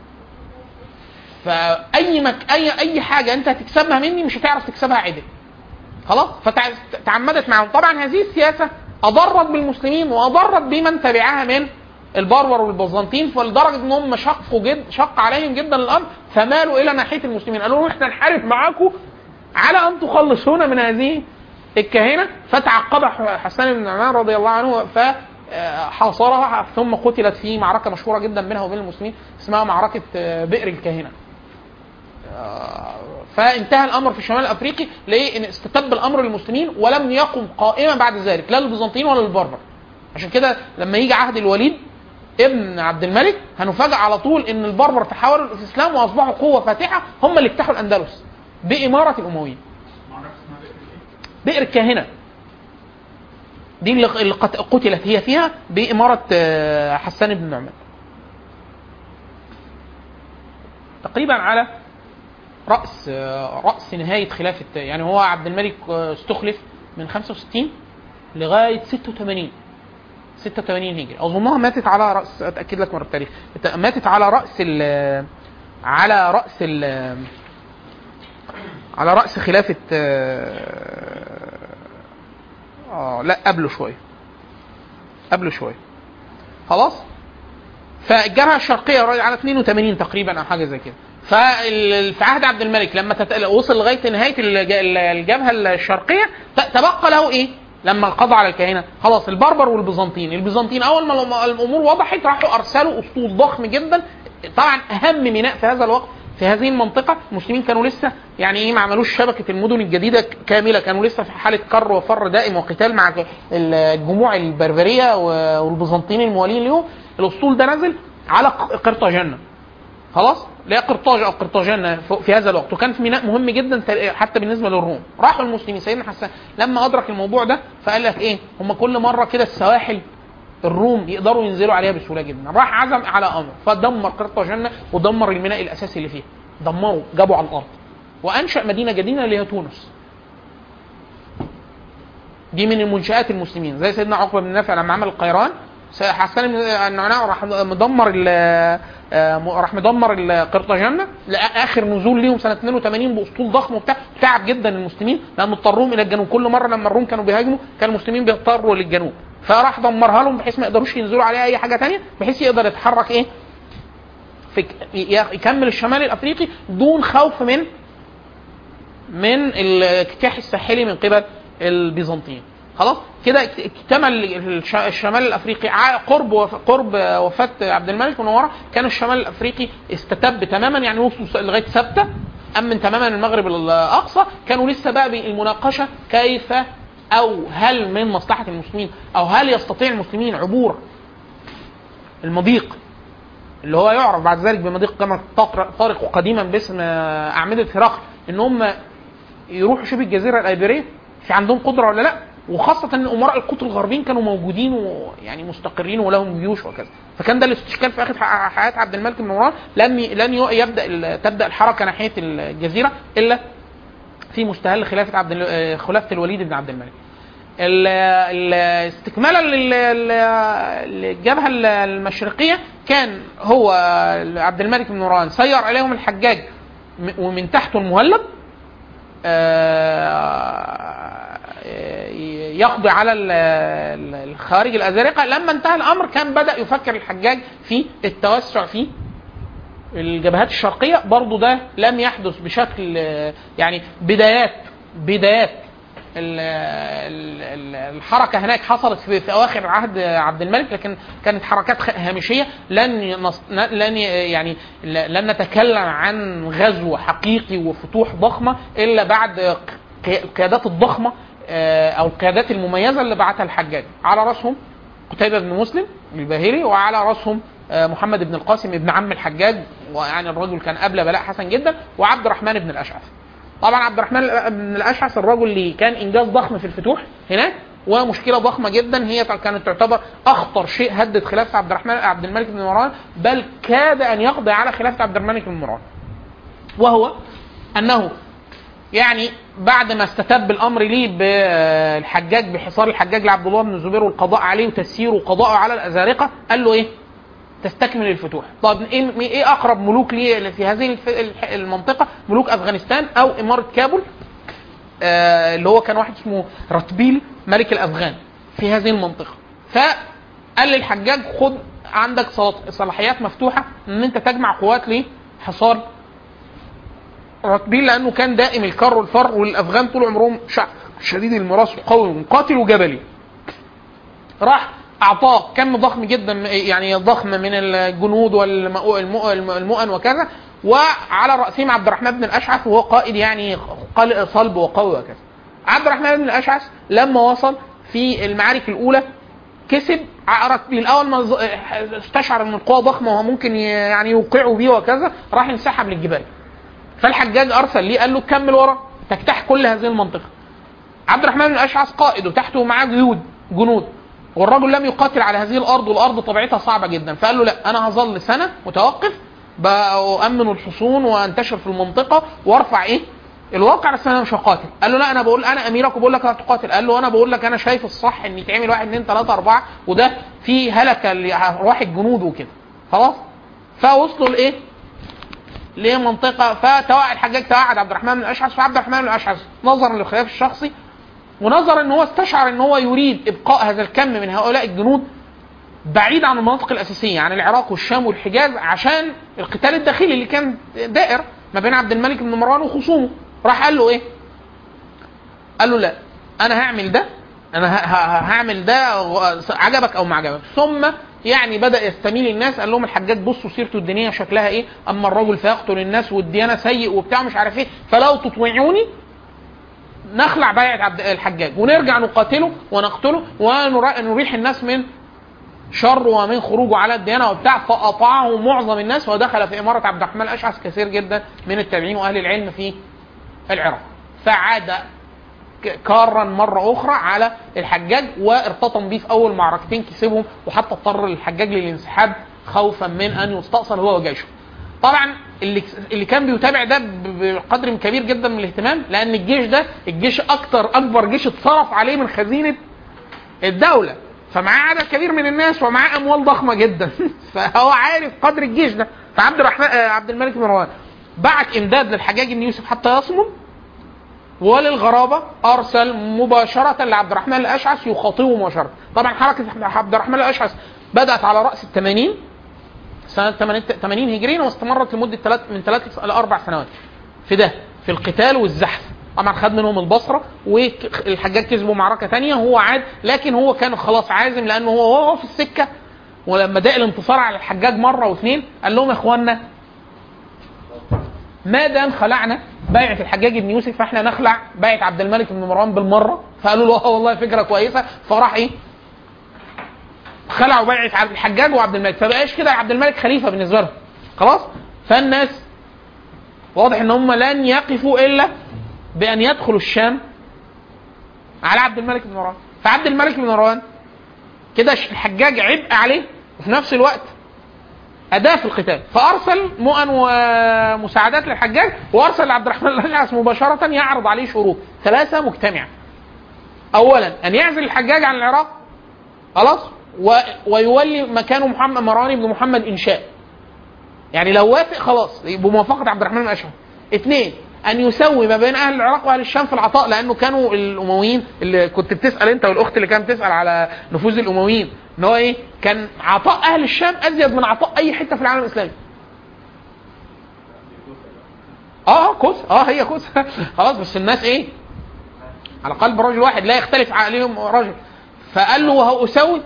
فاي مك... اي اي حاجه انت هتكسبها مني مش هتعرف تكسبها عدل. خلاص. فتعمدت معهم. طبعا هذه السياسه اضرت بالمسلمين واضرت بمن تبعها من البربر والبيزنطيين، فلدرجه انهم شقوا جد شق عليهم جدا الامر، فمالوا الى ناحيه المسلمين، قالوا لهم احنا نحارب معاكم على ان تخلصونا من هذه الكاهنه. فتعقب حسان بن النعمان رضي الله عنه فحاصرها، ثم قتلت في معركه مشهوره جدا بينها وبين المسلمين اسمها معركه بئر الكاهنه. فانتهى الامر في الشمال الافريقي لان استتب الامر للمسلمين، ولم يقم قائمه بعد ذلك لا للبيزنطيين ولا للبربر. عشان كده لما يجي عهد الوليد ابن عبد الملك هنفاجئ على طول ان البربر تحولوا الاسلام واصبحوا قوه فاتحه، هم اللي افتحوا الاندلس بإمارة الأمويين. بئر الكاهنة دي اللي قتلت هي فيها بإمارة حسان بن نعمان، تقريبا على رأس رأس نهاية خلافة. يعني هو عبد الملك استخلف من خمسة وستين لغاية ستة وثمانين ستة وثمانين هجري، أظنها ماتت على رأس، أتأكد لك من التاريخ، ماتت على رأس ال على رأس ال على رأس خلافة آه لا قبله شوية قبله شوية خلاص. فالجبهة الشرقية على اثنين وثمانين تقريبا أو حاجة زي كده. ففي عهد عبد الملك لما وصل لغاية نهاية الجبهة الشرقية تبقى له إيه؟ لما قضى على الكهنة خلاص البربر والبيزنطيين. البيزنطيين أول ما الأمور وضحت راحوا أرسلوا أسطول ضخم جدا. طبعا أهم ميناء في هذا الوقت في هذه المنطقة المسلمين كانوا لسه يعني إيه ما عملوش شبكة المدن الجديدة كاملة، كانوا لسه في حالة كر وفر دائم وقتال مع الجموع البربرية والبيزنطيين الموالين لهم. الأسطول ده نزل على قرطاجنة خلاص، لا قرطاج او قرطاجنة في هذا الوقت، وكان في ميناء مهم جدا حتى بالنسبه للروم. راحوا المسلمين سيدنا حسان لما ادرك الموضوع ده فقال لك ايه، هم كل مره كده السواحل الروم يقدروا ينزلوا عليها بسهوله جدا. راح عزم على امر فدمر قرطاجنة ودمر الميناء الاساسي اللي فيها، دمروا جابوا على الارض وانشا مدينه جديده اللي هي تونس. دي من المنشآت المسلمين زي سيدنا عقبه بن نافع لما عمل القيران، حسان بن النعناع راح مدمر راح مدمر القرطاجنة لاخر نزول ليهم سنه اثنين وثمانين باسطول ضخم وبتاع. تعب جدا المسلمين لان اضطروهم الى الجنوب، كل مره لما الروم كانوا بيهاجموا كان المسلمين بيضطروا للجنوب، فراح دمرها لهم بحيث ما يقدروش ينزلوا عليها اي حاجه ثانيه، بحيث يقدر يتحرك ايه في يكمل الشمال الافريقي دون خوف من من الاجتياح الساحلي من قبل البيزنطيين. خلاص كده اكتمل الشمال الافريقي قرب قرب وفاه عبد الملك من ورا. كان الشمال الافريقي استتب تماما، يعني وصلوا لغايه سبته، امن تماما المغرب الاقصى. كانوا لسه بقى المناقشه كيف او هل من مصلحه المسلمين او هل يستطيع المسلمين عبور المضيق اللي هو يعرف بعد ذلك بمضيق كما طارق قديما باسم اعمده هرقل، ان هم يروحوا شبه الجزيره الايبيريه، في عندهم قدره ولا لا؟ وخاصه ان امراء القطر الغربيين كانوا موجودين ويعني مستقرين ولهم جيوش وكذا. فكان ده الاستشكال في اخر حياه عبد الملك بن مروان، لم لن يبدا تبدا الحركه ناحيه الجزيره الا في مستهل خلافه عبد خلافه الوليد بن عبد الملك. استكمالا للجبهه المشرقيه كان هو عبد الملك بن مروان سير عليهم الحجاج ومن تحته المهلب يقضي على الخارج الأزارقة. لما انتهى الأمر كان بدأ يفكر الحجاج في التوسع في الجبهات الشرقية. برضو ده لم يحدث بشكل يعني بدايات بدايات الحركة هناك حصلت في, في أواخر عهد عبد الملك، لكن كانت حركات هامشية. لن لن يعني لن نتكلم عن غزو حقيقي وفتوح ضخمة إلا بعد القيادات الضخمة أو القيادات المميزة اللي بعتها الحجاج، على رأسهم قتيبة بن مسلم الباهلي، وعلى رأسهم محمد بن القاسم ابن عم الحجاج، ويعني الرجل كان قبل بلاء حسن جدا، وعبد الرحمن بن الأشعث. طبعا عبد الرحمن بن الأشعث الرجل اللي كان إنجاز ضخم في الفتوح هناك ومشكلة ضخمة جدا، هي كانت تعتبر أخطر شيء هدد خلافة عبد الرحمن عبد الملك بن مروان، بل كاد أن يقضي على خلافة عبد الملك بن مروان، وهو أنه يعني بعد ما استتب الأمر ليه بالحجاج بحصار الحجاج لعبد الله بن الزبير والقضاء عليه وتسييره وقضاءه على الأزارقة، قال له إيه؟ تستكمل الفتوح. طب ايه اقرب ملوك ليه في هذه المنطقه؟ ملوك افغانستان او اماره كابول، آه اللي هو كان واحد اسمه رتبيل ملك الافغان في هذه المنطقه. فقال للحجاج خد عندك صلاحيات مفتوحه ان انت تجمع قوات لحصار رتبيل، لانه كان دائم الكر والفر، والافغان طول عمرهم شعب شديد المراس وقوي ومقاتل وجبلي. راح أعطاه كم ضخم جدا يعني ضخم من الجنود والمؤن وكذا، وعلى رأسهم عبد الرحمن بن الأشعث وهو قائد يعني صلب وقوي وكذا. عبد الرحمن بن الأشعث لما وصل في المعارك الأولى كسب رتبيل. الأول ما استشعر أن القوة ضخمة وممكن يعني يوقعوا بيه وكذا، راح ينسحب للجبال فالحجاج ارسل ليه قال له كمل ورا تجتاح كل هذه المنطقه. عبد الرحمن بن الاشعث قائد وتحته معاه جنود جنود والرجل لم يقاتل على هذه الارض والارض طبيعتها صعبه جدا، فقال له لا انا هظل سنه متوقف بأمن الحصون وانتشر في المنطقه وارفع ايه الواقع، بس انا مش هقاتل. قال له لا انا بقول انا اميرك وبقول لك لا تقاتل. قال له انا بقول لك انا شايف الصح ان يتعمل واحد اثنين ثلاثه اربعه وده في هلكه لارواح الجنود وكده خلاص. فوصلوا لايه لمنطقه فتوعد الحجاج توعد عبد الرحمن بن الاشعث. فعبد الرحمن بن الاشعث نظرا للخلاف الشخصي ونظرا ان هو استشعر ان هو يريد ابقاء هذا الكم من هؤلاء الجنود بعيد عن المناطق الاساسيه عن العراق والشام والحجاز عشان القتال الداخلي اللي كان دائر ما بين عبد الملك بن مروان وخصومه. راح قال له ايه؟ قال له لا انا هعمل ده انا هعمل ده عجبك او ما عجبك. ثم يعني بدا يستميل الناس قال لهم الحجاج بصوا سيرته الدينيه شكلها ايه، اما الرجل فيقتل الناس والديانه سيء وبتاع مش عارف ايه، فلو تطيعوني نخلع بيعه عبد الحجاج ونرجع نقاتله ونقتله ونريح الناس من شر ومن خروجه على الديانه وبتاع. فاطاعه معظم الناس ودخل في اماره عبد الرحمن الاشعث كثير جدا من التابعين واهل العلم في العراق. فعاد كارا مره اخرى على الحجاج وارتطم بيه في اول معركتين كسبهم، وحتى اضطر الحجاج للانسحاب خوفا من ان يستأصل هو وجيشه. طبعا اللي اللي كان بيتابع ده بقدر كبير جدا من الاهتمام، لان الجيش ده الجيش اكتر اكبر جيش اتصرف عليه من خزينه الدوله، فمعاه عدد كبير من الناس ومعاه اموال ضخمه جدا فهو عارف قدر الجيش ده. فعبد الرحمن عبد الملك بن مروان بعت امداد للحجاج بن يوسف حتى يصمم، وللغرابه ارسل مباشره لعبد الرحمن الاشعث يخاطبه مباشره. طبعا حركه عبد الرحمن الاشعث بدات على راس الثمانين سنه ثمانين هجريه واستمرت لمده ثلاث من ثلاث الى اربع سنوات في ده في القتال والزحف. طبعا خد منهم البصره والحجاج كسبوا معركه ثانيه وهو عاد، لكن هو كان خلاص عازم لانه هو هو في السكه. ولما داء الانتصار على الحجاج مره واثنين قال لهم يا اخوانا ما دام خلعنا بيعه الحجاج بن يوسف فاحنا نخلع بيعه عبد الملك بن مروان بالمره. فقالوا له والله فكره كويسه. فراح ايه خلعوا بيعه عبد الحجاج وعبد الملك، فبقاش كده عبد الملك خليفه بالنسبه لهم خلاص. فالناس واضح ان هم لن يقفوا الا بان يدخلوا الشام على عبد الملك بن مروان. فعبد الملك بن مروان كده الحجاج عبء عليه وفي نفس الوقت أداة في القتال، فأرسل مؤن ومساعدات للحجاج وأرسل لعبد الرحمن الأشعث مباشرة يعرض عليه شروط ثلاثة مجتمعة. أولا أن يعزل الحجاج عن العراق خلاص و... ويولي مكانه محمد مروان بن محمد إنشاء، يعني لو وافق خلاص بموافقة عبد الرحمن الأشعث. اثنين أن يسوي ما بين أهل العراق وأهل الشام في العطاء، لأنه كانوا الأمويين اللي كنت بتسأل أنت والأخت اللي كانت بتسأل على نفوذ الأمويين إن هو إيه كان عطاء أهل الشام أزيد من عطاء أي حتة في العالم الإسلامي. آه كوس آه هي كوس خلاص. بس الناس إيه على قلب رجل واحد لا يختلف عليهم رجل. فقال له وهو أسوي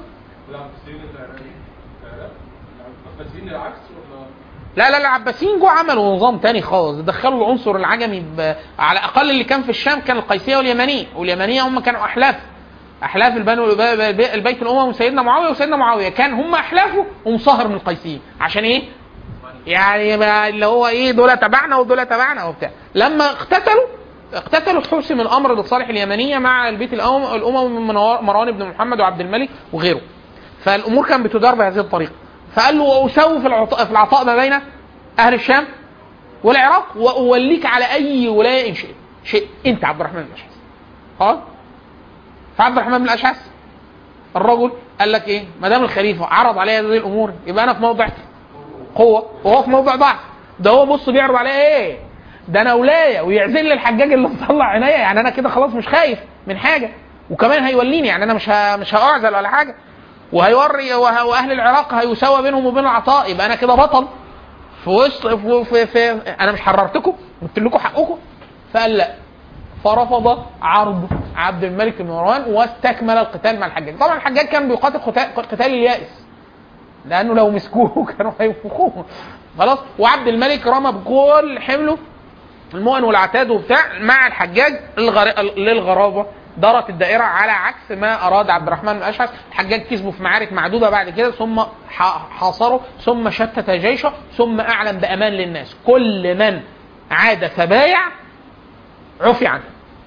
لا لا العباسيين جو عملوا نظام تاني خالص، دخلوا العنصر العجمي على الاقل. اللي كان في الشام كان القيسيه واليمنيه، واليمنيه هم كانوا احلاف احلاف البنو البيت الاموي وسيدنا معاويه، وسيدنا معاويه كان هم احلافه ومصهر من القيسيين عشان ايه يعني اللي هو ايه دول تبعنا ودول تبعنا وبتاع. لما اقتتلوا اقتتلوا حسم الامر لصالح اليمنيه مع البيت الاموي من مروان بن محمد وعبد الملك وغيره. فالامور كانت بتدار بهذه الطريقه. فقال له وأسوي في العطاء في العطاء ما بين أهل الشام والعراق وأوليك على أي ولاية إن شئت شيء أنت عبد الرحمن بن الأشعث. ها فعبد الرحمن بن الأشعث الرجل قال لك إيه ما دام الخليفة عرض عليه هذه الأمور يبقى أنا في موضع قوة وهو في موضع ضعف. ده هو بص بيعرض عليه إيه ده أنا ولاية ويعزل لي الحجاج اللي مطلع عينيا، يعني أنا كده خلاص مش خايف من حاجة وكمان هيوليني، يعني أنا مش مش هأعزل ولا حاجة وهيوري واهل العراق هيساوى بينهم وبين العطاء، يبقى انا كده بطل في وسط في, في, في انا مش حررتكم قلت لكم حقكم. فقال لا، فرفض عرض عبد الملك بن مروان واستكمل القتال مع الحجاج. طبعا الحجاج كان بيقاتل قتال اليائس لانه لو مسكوه كانوا هينفخوه خلاص. وعبد الملك رمى بكل حمله المؤن والعتاد وبتاع مع الحجاج للغرابه دارت الدائرة على عكس ما أراد عبد الرحمن بن الأشعث. الحجاج كسبه في معارك معدودة بعد كده ثم حاصره ثم شتت جيشه ثم أعلن بأمان للناس كل من عاد فبايع عفي عنه،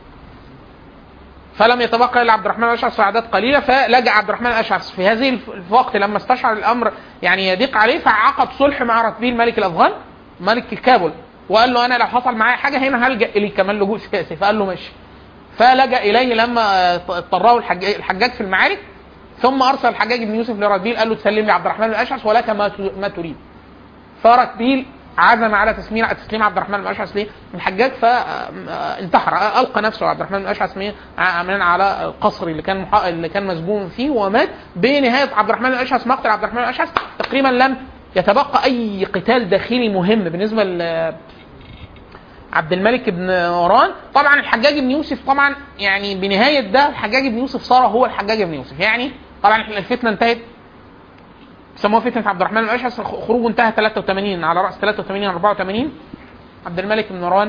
فلم يتبقى الا عبد الرحمن الاشعث في اعداد قليله، فلجأ عبد الرحمن الاشعث في هذه الوقت لما استشعر الامر يعني يضيق عليه، فعقد صلح مع رتبيل ملك الافغان ملك الكابل، وقال له انا لو حصل معايا حاجه هنا هلجأ اليه كمان لجوء سياسي، فقال له ماشي. فلجأ اليه لما اضطره الحجاج في المعارك، ثم ارسل الحجاج بن يوسف لرتبيل قال له تسلم لي عبد الرحمن الاشعث ولك ما تريد. فرتبيل عزم على تسليم تسليم عبد الرحمن الاشعث ليه الحجاج، فانتحر القى نفسه عبد الرحمن الاشعث من على القصر اللي كان اللي كان مسجون فيه ومات. بنهايه عبد الرحمن الاشعث مقتل عبد الرحمن الاشعث تقريبا لم يتبقى اي قتال داخلي مهم بالنسبه ل عبد الملك بن مروان. طبعا الحجاج بن يوسف طبعا يعني بنهايه ده الحجاج بن يوسف صار هو الحجاج بن يوسف، يعني طبعا الفتنه انتهت سموها فتنه عبد الرحمن الاشعث، خروجه انتهى ثلاثة وثمانين على راس ثلاثة وثمانين أربعة وثمانين. عبد الملك بن مروان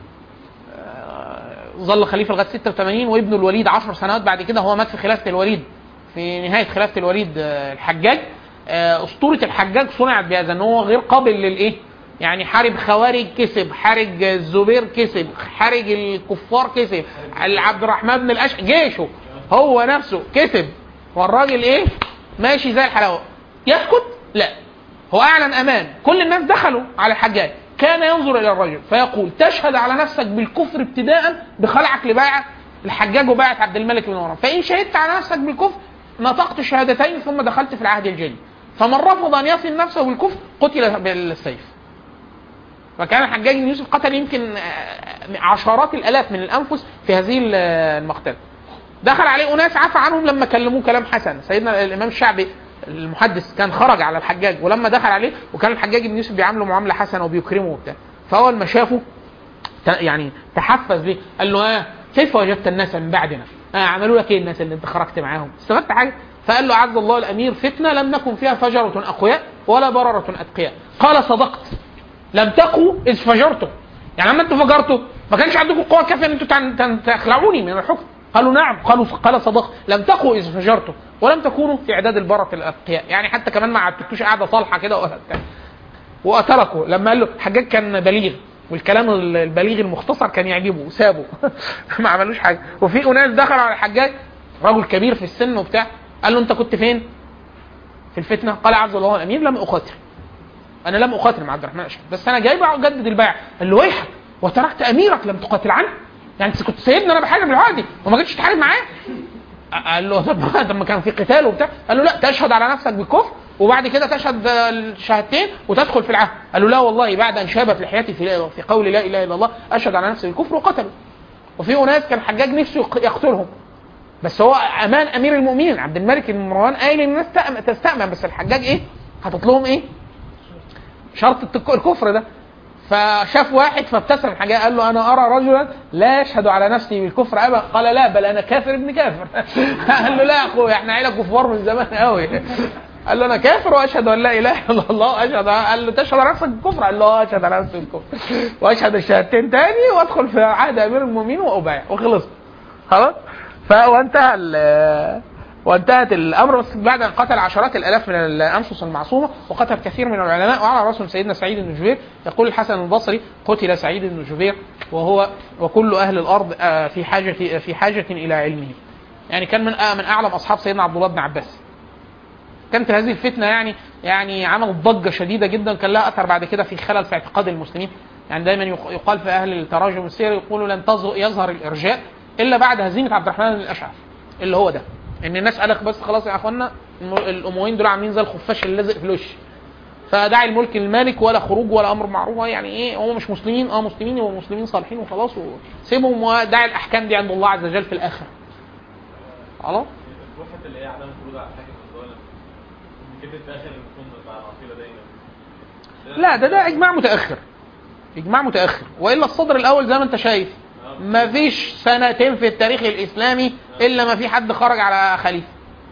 ظل خليفه لغايه ستة وثمانين، وابنه الوليد عشر سنوات بعد كده هو مات في خلافه الوليد في نهايه خلافه الوليد الحجاج. اسطوره الحجاج صنعت بهذا ان هو غير قابل للايه، يعني حارب خوارج كسب، حارج الزبير كسب، حارج الكفار كسب، عبد الرحمن بن الاشعث جيشه هو نفسه كسب، والراجل ايه ماشي زي الحلاوه. يسكت؟ لا، هو اعلن امان، كل الناس دخلوا على الحجاج، كان ينظر الى الرجل فيقول تشهد على نفسك بالكفر ابتداء بخلعك لبيعه الحجاج وبيعه عبد الملك بن مروان، فان شهدت على نفسك بالكفر نطقت الشهادتين ثم دخلت في العهد الجديد، فمن رفض ان يصل نفسه بالكفر قتل بالسيف. فكان الحجاج بن يوسف قتل يمكن عشرات الالاف من الانفس في هذه المقتله. دخل عليه اناس عفى عنهم لما كلموه كلام حسن. سيدنا الامام الشعبي المحدث كان خرج على الحجاج، ولما دخل عليه وكان الحجاج بن يوسف بيعامله معامله حسنه وبيكرمه وبتاع، فاول ما شافه يعني تحفز به، قال له اه كيف وجدت الناس من بعدنا؟ اه عملوا لك ايه الناس اللي انت خرجت معاهم؟ استفدت حاجه؟ فقال له عز الله الامير فتنه لم نكن فيها فجره اقوياء ولا برره اتقياء. قال صدقت، لم تقوا اذ فجرتم، يعني لما انتوا فجرتوا ما كانش عندكم قوه كافيه ان انتوا تخلعوني من الحكم. قالوا نعم، قالوا قال صدقت، لم تقوا اذ فجرتم ولم تكونوا في اعداد البرة الاتقياء، يعني حتى كمان ما عدتوش قاعده صالحه كده واتركوا. لما قال له الحجاج كان بليغ والكلام البليغ المختصر كان يعجبه وسابه ما عملوش حاجه. وفي اناس دخلوا على الحجاج رجل كبير في السن وبتاع، قال له انت كنت فين في الفتنه؟ قال عز الله الامير لم اقاتل، انا لم اقاتل مع عبد الرحمن الاشعث، بس انا جاي اجدد البيعه. قال له ويحك وتركت اميرك لم تقاتل عنه، يعني انت كنت سايبني انا بحارب العادي وما جيتش تحارب معاه؟ قال له طب ما كان في قتال وبتاع. قال له لا، تشهد على نفسك بالكفر وبعد كده تشهد الشهادتين وتدخل في العهد. قال له لا والله، بعد ان شابت لحيتي في في قول لا اله الا الله اشهد على نفسي بالكفر، وقتلوا. وفي ناس كان الحجاج نفسه يقتلهم، بس هو امان امير المؤمنين عبد الملك بن مروان قايل الناس تستأمن، بس الحجاج ايه حاطط لهم ايه شرط الكفر ده. فشاف واحد فابتسم الحجاج قال له انا ارى رجلا لا يشهد على نفسي بالكفر ابدا. قال لا، بل انا كافر ابن كافر. قال له لا يا اخويا، احنا عيله كفار من زمان قوي. قال له انا كافر واشهد ان لا اله الا الله اشهد. قال له تشهد على نفسك بالكفر؟ قال له اشهد على نفسي بالكفر واشهد الشهادتين تاني وادخل في عهد امير المؤمنين وابايع، وخلص خلاص. فانتهى وانتهت الامر. بس بعد ان قتل عشرات الالاف من الانفس المعصومه وقتل كثير من العلماء، وعلى راسهم سيدنا سعيد بن جبير. يقول الحسن البصري قتل سعيد بن جبير وهو وكل اهل الارض في حاجه في حاجه الى علمه، يعني كان من من اعلم اصحاب سيدنا عبد الله بن عباس. كانت هذه الفتنه يعني يعني عملت ضجه شديده جدا، كان لها اثر بعد كده في خلل في اعتقاد المسلمين. يعني دايما يقال في اهل التراجم السير يقولوا لن يظهر الارجاء الا بعد هزيمه عبد الرحمن الاشعث، اللي هو ده ان الناس قالت بس خلاص يا اخوانا الامويين دول عاملين زي الخفاش اللي لازق في الوش، فداعي الملك للمالك ولا خروج ولا امر معروف، يعني ايه هم مش مسلمين، اه مسلمين ومسلمين صالحين وخلاص، وسيبهم وداعي الاحكام دي عند الله عز وجل في الاخر. خلاص الروحه اللي هي عدم الخروج على حاكم الظالم كده في اخر السنه بتاع العقيده دايما. لا ده ده اجماع متاخر، اجماع متاخر، والا الصدر الاول زي ما انت شايف ما فيش سنتين في التاريخ الاسلامي الا ما في حد خرج على خليفه.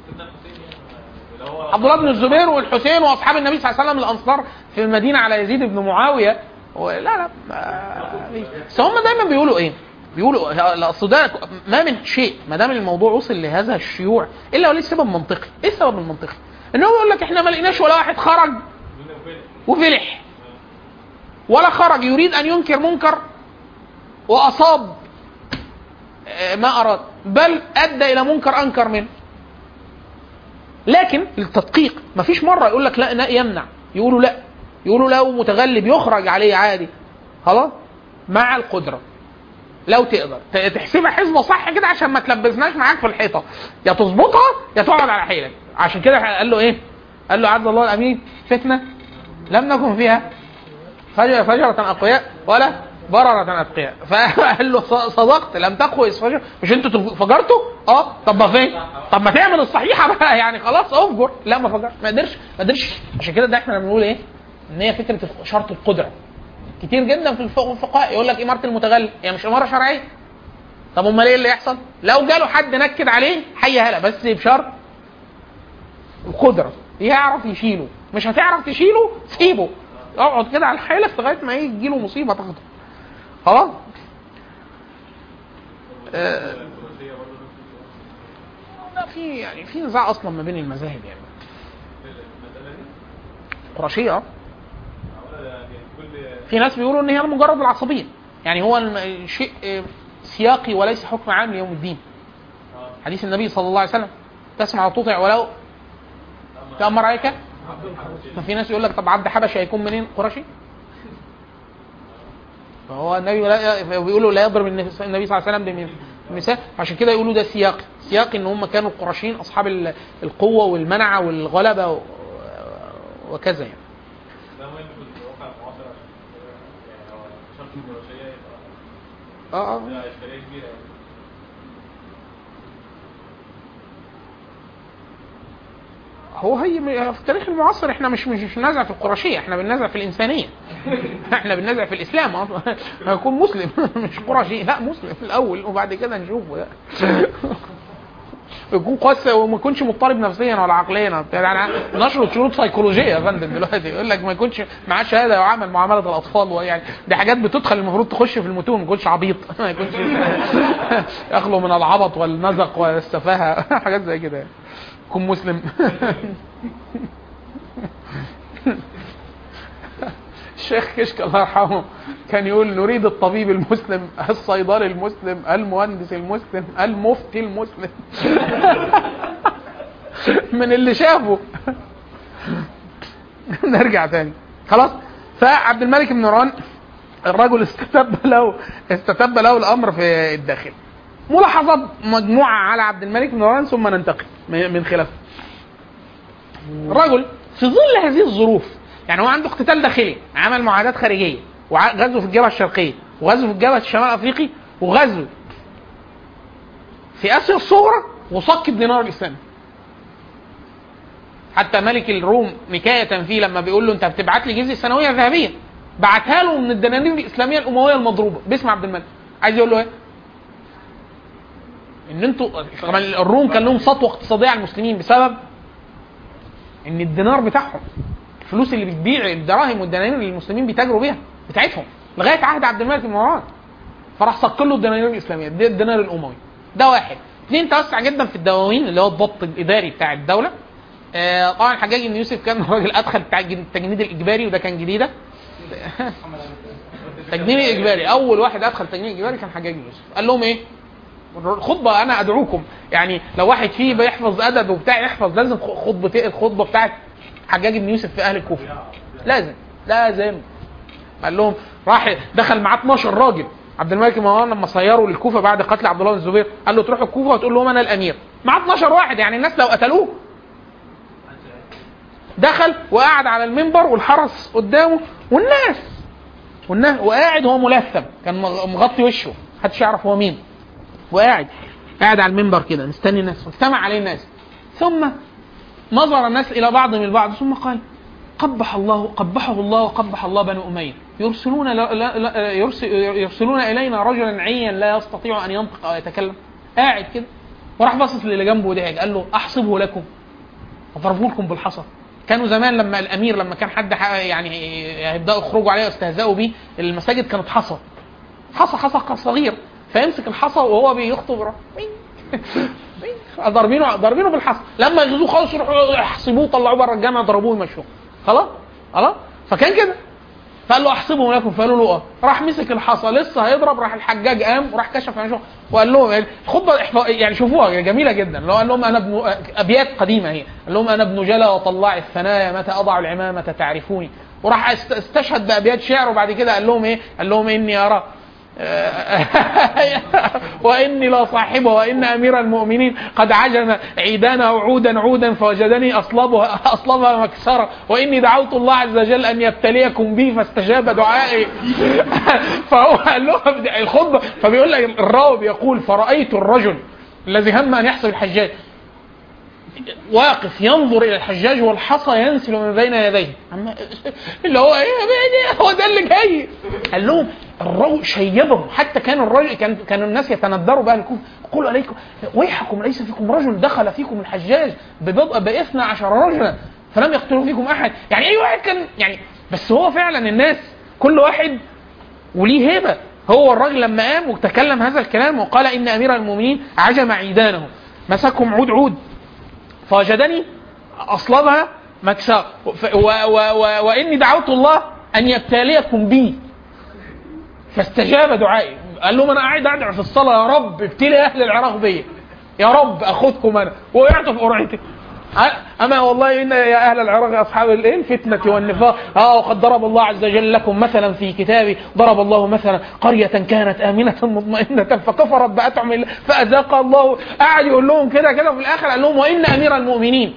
عبد الله بن الزبير والحسين واصحاب النبي صلى الله عليه وسلم الانصار في المدينه على يزيد بن معاويه. لا لا بس هم دايما بيقولوا ايه؟ بيقولوا الصداع ما من شيء ما دام الموضوع وصل لهذا الشيوع الا وليه سبب منطقي. ايه السبب المنطقي؟ ان هو يقول لك احنا ما لقيناش ولا واحد خرج وفلح. ولا خرج يريد ان ينكر منكر واصاب ما اراد، بل ادى الى منكر انكر منه. لكن التدقيق مفيش مره يقول لك لا, لا يمنع، يقولوا لا، يقولوا لو متغلب يخرج عليه عادي خلاص مع القدره. لو تقدر تحسبها حسبه صح كده عشان ما تلبسناش معاك في الحيطه، يا تظبطها يا تقعد على حيلك. عشان كده قال له ايه؟ قال له عز الله الامين فتنه لم نكن فيها فجرة اقوياء ولا بررة اتقياء. فقال له صدقت لم تقوى فجر. مش انتوا فجرتوا؟ اه طب ما فين؟ طب ما تعمل الصحيحه بقى يعني خلاص افجر. لا ما فجر، ما قدرش ما قدرش. عشان كده ده احنا بنقول ايه؟ ان هي فكره شرط القدره. كتير جدا في الفقهاء يقول لك اماره المتغلب هي مش اماره شرعيه. طب امال ايه اللي يحصل؟ لو جاله حد نكد عليه حي هلا، بس بشرط القدره، يعرف يشيله. مش هتعرف تشيله سيبه، اقعد كده على حالك لغايه ما يجي له مصيبه تاخده خلاص. آه لا في يعني في نزاع اصلا ما بين المذاهب يعني. قرشيه في ناس بيقولوا ان هي مجرد العصبيه، يعني هو الشيء سياقي وليس حكم عام ليوم الدين. حديث النبي صلى الله عليه وسلم تسمع وتطيع ولو تأمر عليك. ففي ناس يقول لك طب عبد حبشي هيكون منين؟ قرشي. فهو النبي بيقولوا لا يضرب النبي صلى الله عليه وسلم بالمثال، عشان كده يقولوا ده سياق سياق ان هم كانوا القرشيين اصحاب القوه والمنع والغلبه وكذا يعني. اه اه هو هي في التاريخ المعاصر احنا مش مش بننازع في القرشيه، احنا بننازع في الانسانيه. احنا بننازع في الاسلام. هيكون مسلم مش قرشي، لا مسلم الاول وبعد كده نشوفه. يكون قاسي وما يكونش مضطرب نفسيا ولا عقليا. يعني نشرط شروط سيكولوجيه يا فندم دلوقتي، يقول لك ما يكونش معاه شهاده ويعامل معامله الاطفال، ويعني دي حاجات بتدخل المفروض تخش في المتون، ما يكونش عبيط، ما يكونش يخلو من العبط والنزق والسفاهه، حاجات زي كده. يكون مسلم. الشيخ كشك الله يرحمه كان يقول نريد الطبيب المسلم، الصيدلي المسلم، المهندس المسلم، المفتي المسلم. من اللي شافه. نرجع تاني خلاص. فعبد الملك بن مروان الرجل استتب له استتب له الامر في الداخل. ملاحظات مجموعه على عبد الملك بن مروان ثم ننتقل من خلافه. الرجل في ظل هذه الظروف، يعني هو عنده اقتتال داخلي، عمل معاهدات خارجيه، وغزو في الجبهه الشرقيه، وغزو في الجبهه الشمال الافريقي، وغزو في اسيا الصغرى، وصك الدينار الاسلامي. حتى ملك الروم نكايه فيه لما بيقول له انت بتبعت لي جزيه سنويه ذهبيه، بعتها له من الدنانير الاسلاميه الامويه المضروبه باسم عبد الملك. عايز يقول له ايه؟ ان انتوا الروم كان لهم سطوه اقتصاديه على المسلمين بسبب ان الدينار بتاعهم، الفلوس اللي بتبيع الدراهم والدنانير اللي المسلمين بيتاجروا بيها بتاعتهم لغايه عهد عبد الملك بن مروان، فراح صك له الدنانير الاسلاميه، الدينار الاموي. ده واحد. اثنين، توسع جدا في الدواوين اللي هو الضبط الاداري بتاع الدوله. آه طبعا الحجاج بن يوسف كان راجل ادخل بتاع التجنيد الاجباري، وده كان جديده. تجنيد الاجباري، اول واحد ادخل تجنيد الاجباري كان حجاج بن يوسف. قال لهم ايه؟ خطبه انا ادعوكم، يعني لو واحد فيه بيحفظ ادب وبتاع يحفظ لازم خطبه الخطبه بتاعت حجاج بن يوسف في اهل الكوفه، لازم لازم. قال لهم راح دخل معاه اتناشر راجل. عبد الملك بن مروان لما صيروا للكوفه بعد قتل عبد الله بن الزبير قال له تروحوا الكوفه وتقول لهم انا الامير، مع اتناشر واحد، يعني الناس لو قتلوه. دخل وقعد على المنبر والحرس قدامه والناس والناس وقاعد هو ملثم، كان مغطي وشه محدش يعرف هو مين، وقاعد قاعد على المنبر كده مستني الناس، واجتمع عليه الناس. ثم نظر الناس الى بعضهم البعض ثم قال قبح الله قبحه الله وقبح الله بنو اميه، يرسلون لا لا يرسل يرسلون الينا رجلا عيا لا يستطيع ان ينطق او يتكلم. قاعد كده وراح باصص للي جنبه ودهج، قال له احسبه لكم وضربوا لكم بالحصى. كانوا زمان لما الامير لما كان حد يعني يبداوا يخرجوا عليه واستهزأوا بيه، المساجد كانت حصى حصى حصى صغير، فيمسك الحصى وهو بيخطب ضربينه ضربينه بالحصى. لما يغزوه خالص يروحوا يحصبوه طلعوه بره الجامع ضربوه ومشوه. خلاص خلاص. فكان كده فقال له احسبهم لكم، فقالوا له اه. راح مسك الحصى لسه هيضرب، راح الحجاج قام وراح كشف عن شغله وقال لهم الخطبه يعني شوفوها جميله جدا. لو قال لهم انا ابن ابيات قديمه هي، قال لهم انا ابن جلا وطلاع الثنايا متى اضع العمامه تعرفوني، وراح استشهد بابيات شعر. وبعد كده قال لهم ايه؟ قال لهم اني ارى واني لا صاحبه وان امير المؤمنين قد عجن عيدانا عودا عودا فوجدني اصلبها اصلبها مكسره، واني دعوت الله عز وجل ان يبتليكم بي فاستجاب دعائي. فهو قال لهم الخطبه، فبيقول لك الراوي بيقول فرايت الرجل الذي هم ان يحسب الحجاج واقف ينظر الى الحجاج والحصى ينسل من بين يديه، اللي هو ايه هو ده اللي جاي. قال لهم الرجل شيبهم، حتى كان الرجل كان كان الناس يتندروا بقى الكوفه يقولوا عليكم ويحكم ليس فيكم رجل دخل فيكم الحجاج ببضع باثنى عشر رجلا فلم يقتلوا فيكم احد. يعني اي واحد كان يعني، بس هو فعلا الناس كل واحد وليه هيبه. هو الراجل لما قام وتكلم هذا الكلام وقال ان امير المؤمنين عجم عيدانه مسكهم عود عود فوجدني أصلبها مكسر، وإني دعوت الله أن يبتليكم بي فاستجاب دعائي. قال لهم أنا قاعد أدعو في الصلاة يا رب ابتلي أهل العراق بي، يا رب أخذكم أنا وقعت في قرعتي. أما والله إن يا أهل العراق أصحاب الفتنة والنفاق، آه وقد ضرب الله عز وجل لكم مثلا في كتابه، ضرب الله مثلا قرية كانت آمنة مطمئنة فكفرت بأنعم الله فأذاقها الله. قاعد يقول لهم كده كده وفي الآخر قال لهم وإن أمير المؤمنين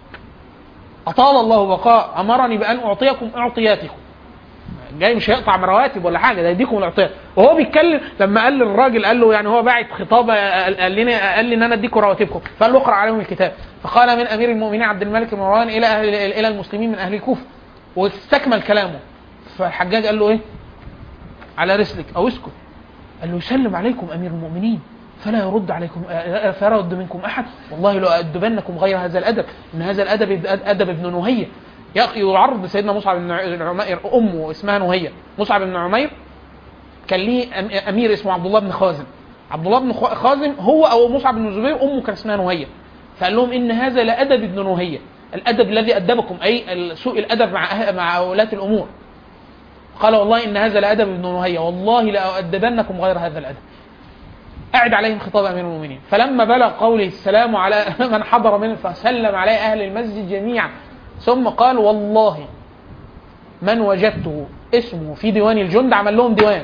أطال الله بقاء أمرني بأن أعطيكم أعطياتكم. جاي مش هيقطع رواتب ولا حاجه، ده يديكم العطيه. وهو بيتكلم لما قال للراجل قال له يعني هو باعت خطابه قال لي قال لي ان انا اديكم رواتبكم، فقال له اقرا عليهم الكتاب. فقال من امير المؤمنين عبد الملك بن مروان الى اهل الى المسلمين من اهل الكوفه، واستكمل كلامه. فالحجاج قال له ايه؟ على رسلك او اسكت. قال له يسلم عليكم امير المؤمنين فلا يرد عليكم فلا يرد منكم احد، والله لو ادبنكم غير هذا الادب، ان هذا الادب ادب ابن نهيه. يعرض سيدنا مصعب بن عمير، امه اسمها نهيه. مصعب بن عمير كان ليه امير اسمه عبد الله بن خازم. عبد الله بن خازم هو او مصعب بن زبير امه كان اسمها نهيه. فقال لهم ان هذا لادب ابن نهيه، الادب الذي ادبكم اي سوء الادب مع مع اولاد الامور. قال والله ان هذا لادب ابن نهيه، والله لأؤدبنكم غير هذا الادب. قعد عليهم خطاب امير المؤمنين. فلما بلغ قوله السلام على من حضر منه فسلم عليه اهل المسجد جميعا، ثم قال والله من وجدته اسمه في ديوان الجند، عمل لهم ديوان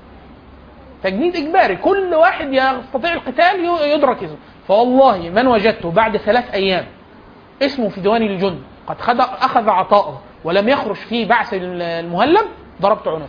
تجنيد اجباري، كل واحد يستطيع القتال يدرك اسمه. فوالله من وجدته بعد ثلاث ايام اسمه في ديوان الجند قد اخذ عطاءه ولم يخرج فيه بعث المهلب ضربت عنقه.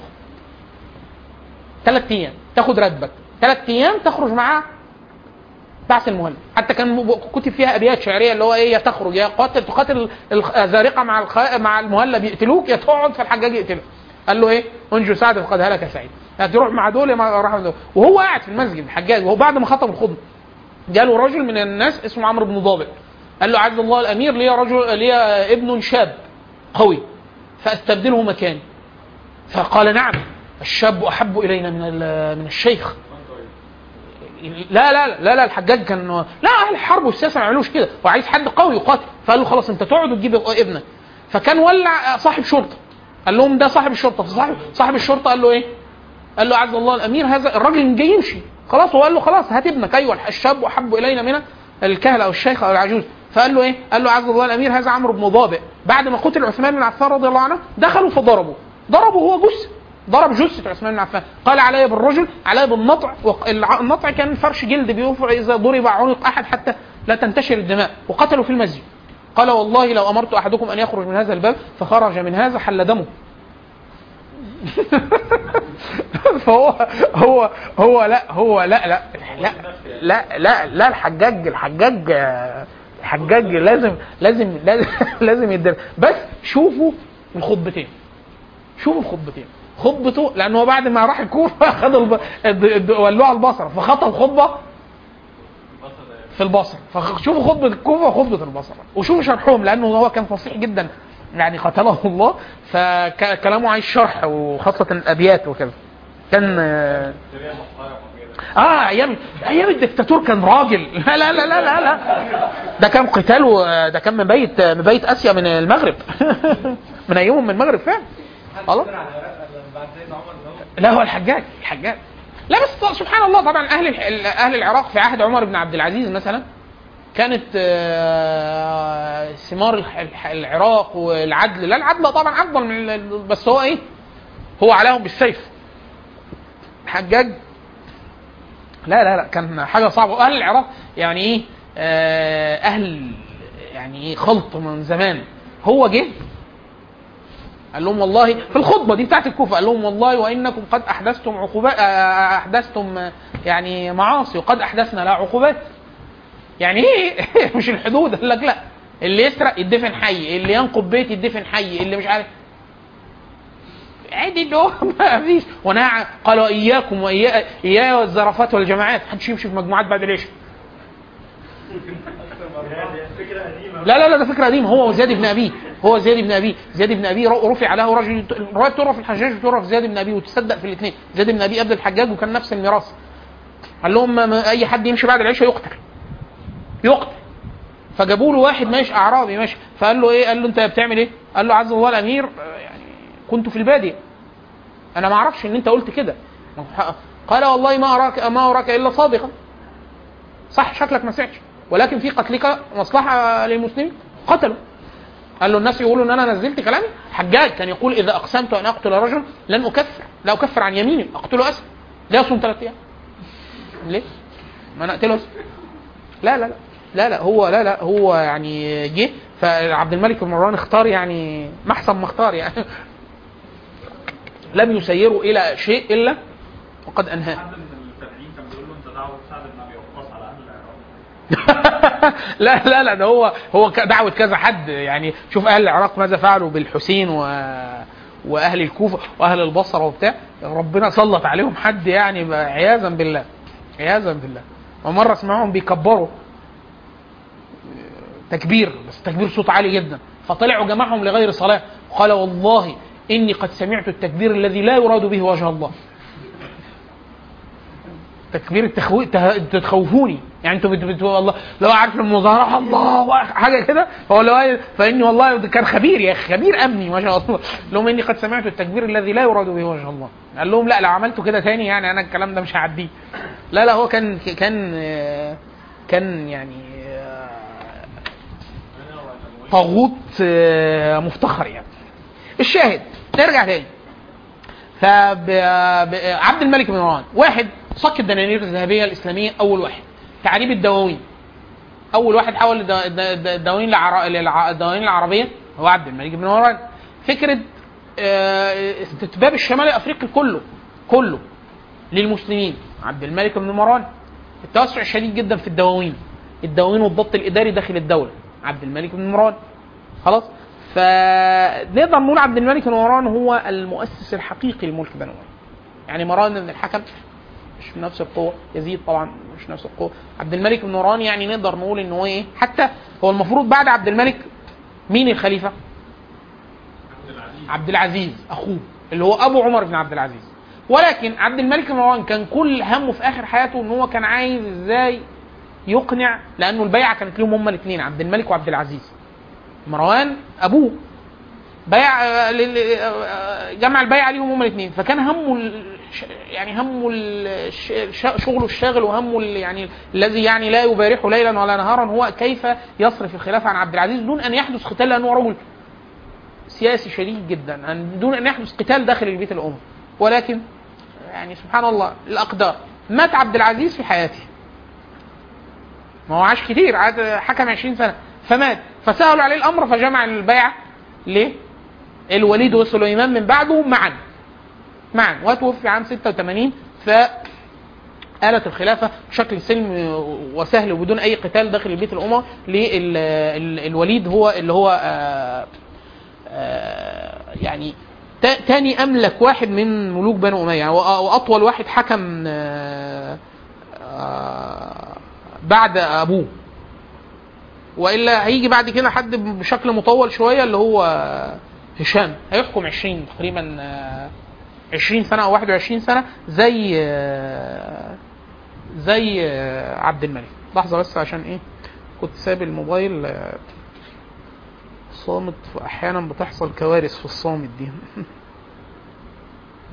ثلاث ايام تاخد راتبك، ثلاث ايام تخرج معاه بعث المهلب. حتى كان كتب فيها ابيات شعريه اللي هو ايه، يا تخرج يا قاتل تقاتل الزارقه مع الخ... مع المهلب يقتلوك، يا تقعد في الحجاج يقتلك. قال له ايه؟ انجو سعد فقد هلك سعيد. هتروح مع دول ما راح دول. وهو قاعد في المسجد الحجاج، وهو بعد ما خطب الخطبه جاله رجل من الناس اسمه عمرو بن ضابط، قال له عز الله الامير لي رجل لي ابن شاب قوي فاستبدله مكاني. فقال نعم الشاب احب الينا من من الشيخ. لا لا لا لا الحجاج كان لا، اهل الحرب والسياسه ما يعملوش كده، وعايز حد قوي يقاتل. فقال له خلاص انت تقعد وتجيب ابنك. فكان ولع صاحب شرطه، قال لهم ده صاحب الشرطه. فصاحب صاحب الشرطه قال له ايه؟ قال له عز الله الامير هذا الراجل جاي يمشي خلاص، وقال له خلاص هات ابنك. ايوه الشاب احب الينا من الكهله او الشيخ او العجوز. فقال له ايه؟ قال له عز الله الامير هذا عمرو بن ضابئ بعد ما قتل عثمان بن عفان رضي الله عنه دخلوا فضربوا ضربوا هو جثه، ضرب جثة عثمان بن عفان. قال علي بالرجل علي بالنطع، والنطع كان فرش جلد بيوفر إذا ضرب عنق أحد حتى لا تنتشر الدماء، وقتلوا في المسجد. قال والله لو أمرت أحدكم أن يخرج من هذا الباب فخرج من هذا حل دمه. فهو هو هو لا هو لا لا لا لا لا, لا الحجاج الحجاج الحجاج لازم لازم لازم لازم يدرس. بس شوفوا الخطبتين، شوفوا الخطبتين خطبته، لانه بعد ما راح الكوفه خد ولوها البصره فخطب خطبه في البصره. فشوفوا خطبه الكوفه وخطبه البصره وشوفوا شرحهم، لانه هو كان فصيح جدا يعني قتله الله، فكلامه عايز شرح وخاصه الابيات وكذا. كان اه ايام ايام الدكتاتور كان راجل. لا لا لا لا لا ده كان قتاله، ده كان مبيت مبيت اسيا من المغرب. من ايامهم من المغرب فعلا. خلاص بعد سيدنا عمر اللي هو لا هو الحجاج الحجاج لا بس سبحان الله طبعا اهل ال- اهل العراق في عهد عمر بن عبد العزيز مثلا كانت آه، ثمار الح- الح- العراق والعدل، لا العدل طبعا افضل من ال- بس هو ايه هو عليهم بالسيف. الحجاج لا لا لا كان حاجه صعبه. واهل العراق يعني ايه آه، اهل يعني ايه خلط من زمان. هو جه قال لهم والله في الخطبه دي بتاعت الكوفه قال لهم والله وانكم قد احدثتم عقوبات آه، احدثتم آه، يعني معاصي وقد احدثنا لها عقوبات. يعني ايه مش الحدود قال لك لا اللي يسرق يدفن حي، اللي ينقب بيت يدفن حي، اللي مش عارف عادي اللي هو ما فيش. ونهى قالوا اياكم واياي اياي والزرافات والجماعات، محدش يمشي في مجموعات بعد العشاء. فكره قديمه. لا لا لا ده فكره قديمه. هو وزياد بن ابي هو زياد بن ابي زياد بن ابي رفع له رجل. الروايه ترى في الحجاج وترى في زياد بن ابي وتصدق في الاثنين. زياد بن ابي قبل الحجاج وكان نفس الميراث. قال لهم ما- ما اي حد يمشي بعد العشاء يقتل يقتل. فجابوا له واحد ماشي اعرابي ماشي فقال له ايه قال له انت بتعمل ايه؟ قال له عز الله الامير آه، يعني كنت في الباديه انا ما اعرفش ان انت قلت كده. قال والله ما اراك ما اراك الا صادقا. صح شكلك ما سمعتش ولكن في قتلك مصلحه للمسلمين قتلوا. قال له الناس يقولوا ان انا نزلت كلامي. حجاج كان يقول اذا اقسمت ان اقتل رجلا لن اكفر لا اكفر عن يميني اقتله اسف لا يصوم ثلاث ايام. ليه؟ ما نقتله اسف. لا لا لا لا لا هو لا لا هو يعني جه فعبد الملك بن مروان اختار يعني ما احسن ما اختار يعني لم يسيروا الى شيء الا وقد انهاه. حد من التابعين كان بيقول له انت دعوه سعد بن ابي وقاص على اهل العراق. لا لا لا ده هو هو دعوه كذا حد يعني. شوف اهل العراق ماذا فعلوا بالحسين و واهل الكوفه واهل البصره وبتاع. ربنا سلط عليهم حد يعني عياذا بالله عياذا بالله. ومره اسمعهم بيكبروا تكبير بس تكبير صوت عالي جدا فطلعوا جمعهم لغير صلاه قال والله اني قد سمعت التكبير الذي لا يراد به وجه الله. تكبير التخوي تتخوفوني يعني انتوا بتقولوا الله لو عارف المظاهره الله حاجه كده هو لو فاني والله كان خبير يا اخي خبير امني ما شاء الله لهم اني قد سمعت التكبير الذي لا يراد به وجه الله. قال لهم لا لو عملتوا كده تاني يعني انا الكلام ده مش هعديه. لا لا هو كان كان كان يعني طاغوت مفتخر يعني. الشاهد نرجع تاني. فعبد الملك بن مروان واحد صك الدنانير الذهبيه الاسلاميه اول واحد. تعريب الدواوين اول واحد حول الدواوين الدواوين العربيه هو عبد الملك بن مروان. فكره استتباب الشمال الافريقي كله كله للمسلمين عبد الملك بن مروان. التوسع الشديد جدا في الدواوين الدواوين والضبط الاداري داخل الدوله عبد الملك بن مروان. خلاص فنقدر نقول عبد الملك بن مروان هو المؤسس الحقيقي للملك بني أمية. يعني مروان بن الحكم مش نفس القوه، يزيد طبعا مش نفس القوه. عبد الملك بن مروان يعني نقدر نقول ان هو ايه حتى هو المفروض بعد عبد الملك مين الخليفه؟ عبد العزيز عبد العزيز اخوه اللي هو ابو عمر بن عبد العزيز. ولكن عبد الملك بن مروان كان كل همه في اخر حياته ان هو كان عايز ازاي يقنع لانه البيعه كانت لهم هما الاثنين عبد الملك وعبد العزيز. مروان ابوه بيع جمع البيعه ليهم هما الاثنين فكان همه يعني همه شغله الشاغل وهمه يعني الذي يعني لا يبارحه ليلا ولا نهارا هو كيف يصرف الخلافه عن عبد العزيز دون ان يحدث قتال لانه رجل سياسي شديد جدا دون ان يحدث قتال داخل البيت الاموي. ولكن يعني سبحان الله الاقدار مات عبد العزيز في حياته ما هو عاش كتير عاد حكم عشرين سنه فمات فسهلوا عليه الامر فجمع البيعه ليه الوليد وسليمان من بعده معا معا وتوفي عام ستة وثمانين فآلت الخلافة بشكل سلم وسهل وبدون أي قتال داخل البيت الأموي للوليد هو اللي هو آآ آآ يعني تاني أملك واحد من ملوك بنو أمية وأطول واحد حكم آآ آآ بعد أبوه. وإلا هيجي بعد كده حد بشكل مطول شوية اللي هو هشام هيحكم عشرين تقريبا عشرين سنة أو واحد وعشرين سنة زي زي عبد الملك. لحظة بس عشان إيه كنت ساب الموبايل صامت وأحيانا بتحصل كوارث في الصامت دي.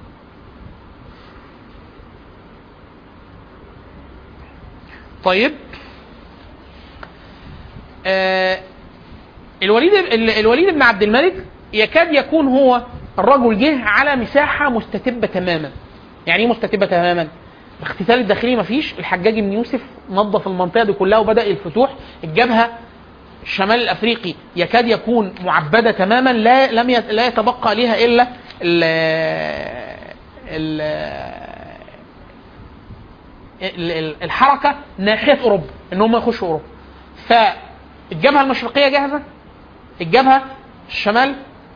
طيب آه الوليد الوليد بن عبد الملك يكاد يكون هو الرجل جه على مساحه مستتبه تماما. يعني ايه مستتبه تماما؟ الاختتال الداخلي مفيش، الحجاج بن يوسف نظف المنطقه دي كلها وبدا الفتوح. الجبهه الشمال الافريقي يكاد يكون معبده تماما، لا لم يت... لا يتبقى ليها الا ال... ال... ال... الحركه ناحيه اوروبا، ان هم يخشوا اوروبا. فالجبهه المشرقيه جاهزه، الجبهه الشمال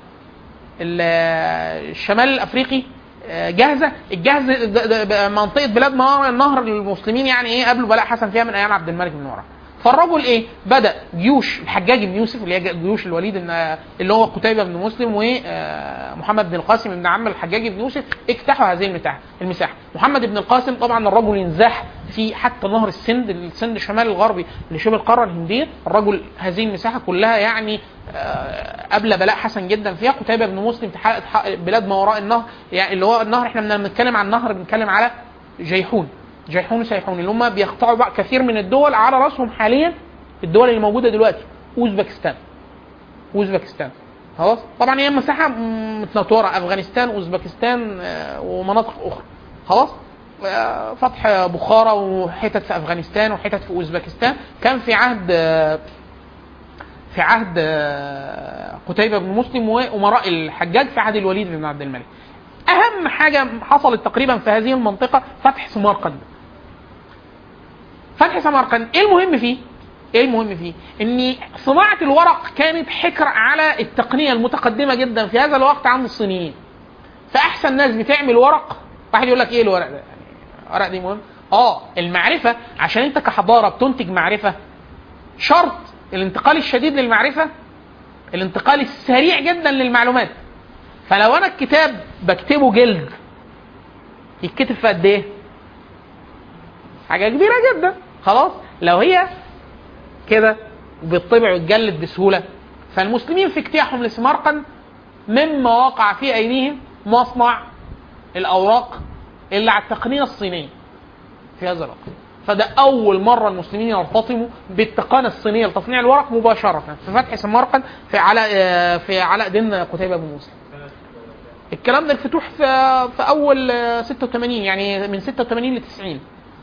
الشمال الافريقي جاهزه، الجهز منطقه بلاد ما وراء النهر المسلمين يعني ايه قبل بلاء حسن فيها من ايام عبد الملك بن مروان. فالرجل ايه بدا جيوش الحجاج بن يوسف اللي هي جيوش الوليد اللي هو قتيبة بن مسلم ومحمد بن القاسم ابن عم الحجاج بن يوسف اجتاحوا هذه المساحه. محمد بن القاسم طبعا الرجل ينزاح في حتى نهر السند، السند الشمال الغربي لشبه القاره الهنديه. الرجل هذه المساحه كلها يعني قبل بلاء حسن جدا فيها. قتيبة بن مسلم تحقق بلاد ما وراء النهر، يعني اللي هو النهر احنا لما بنتكلم عن النهر بنتكلم على جيحون جيحون وسيحون اللي هم بيقطعوا بقى كثير من الدول، على راسهم حاليا الدول اللي موجوده دلوقتي اوزبكستان. اوزبكستان خلاص طبعا هي مساحه متنطوره، افغانستان اوزبكستان ومناطق اخرى خلاص. فتح بخارى وحتت في افغانستان وحتت في اوزبكستان كان في عهد في عهد قتيبة بن مسلم وامراء الحجاج في عهد الوليد بن عبد الملك. اهم حاجه حصلت تقريبا في هذه المنطقه فتح سمرقند. فتح سمرقند ايه المهم فيه؟ ايه المهم فيه؟ ان صناعه الورق كانت حكر على التقنيه المتقدمه جدا في هذا الوقت عند الصينيين. فاحسن ناس بتعمل ورق، واحد يقول لك ايه الورق ده؟ يعني الورق دي مهم؟ اه المعرفه، عشان انت كحضاره بتنتج معرفه شرط الانتقال الشديد للمعرفه، الانتقال السريع جدا للمعلومات. فلو انا الكتاب بكتبه جلد يتكتب في قد ايه؟ حاجه كبيره جدا خلاص. لو هي كده وبيطبع ويتجلد بسهوله، فالمسلمين في اجتياحهم لسمرقند مما وقع في ايديهم مصنع الاوراق اللي على التقنيه الصينيه في هذا الوقت. فده اول مره المسلمين يرتطموا بالتقنيه الصينيه لتصنيع الورق مباشره في فتح سمرقند في على في علاء دين قتيبة بن مسلم. الكلام ده الفتوح في في اول ستة وثمانين، يعني من ستة وثمانين ل تسعين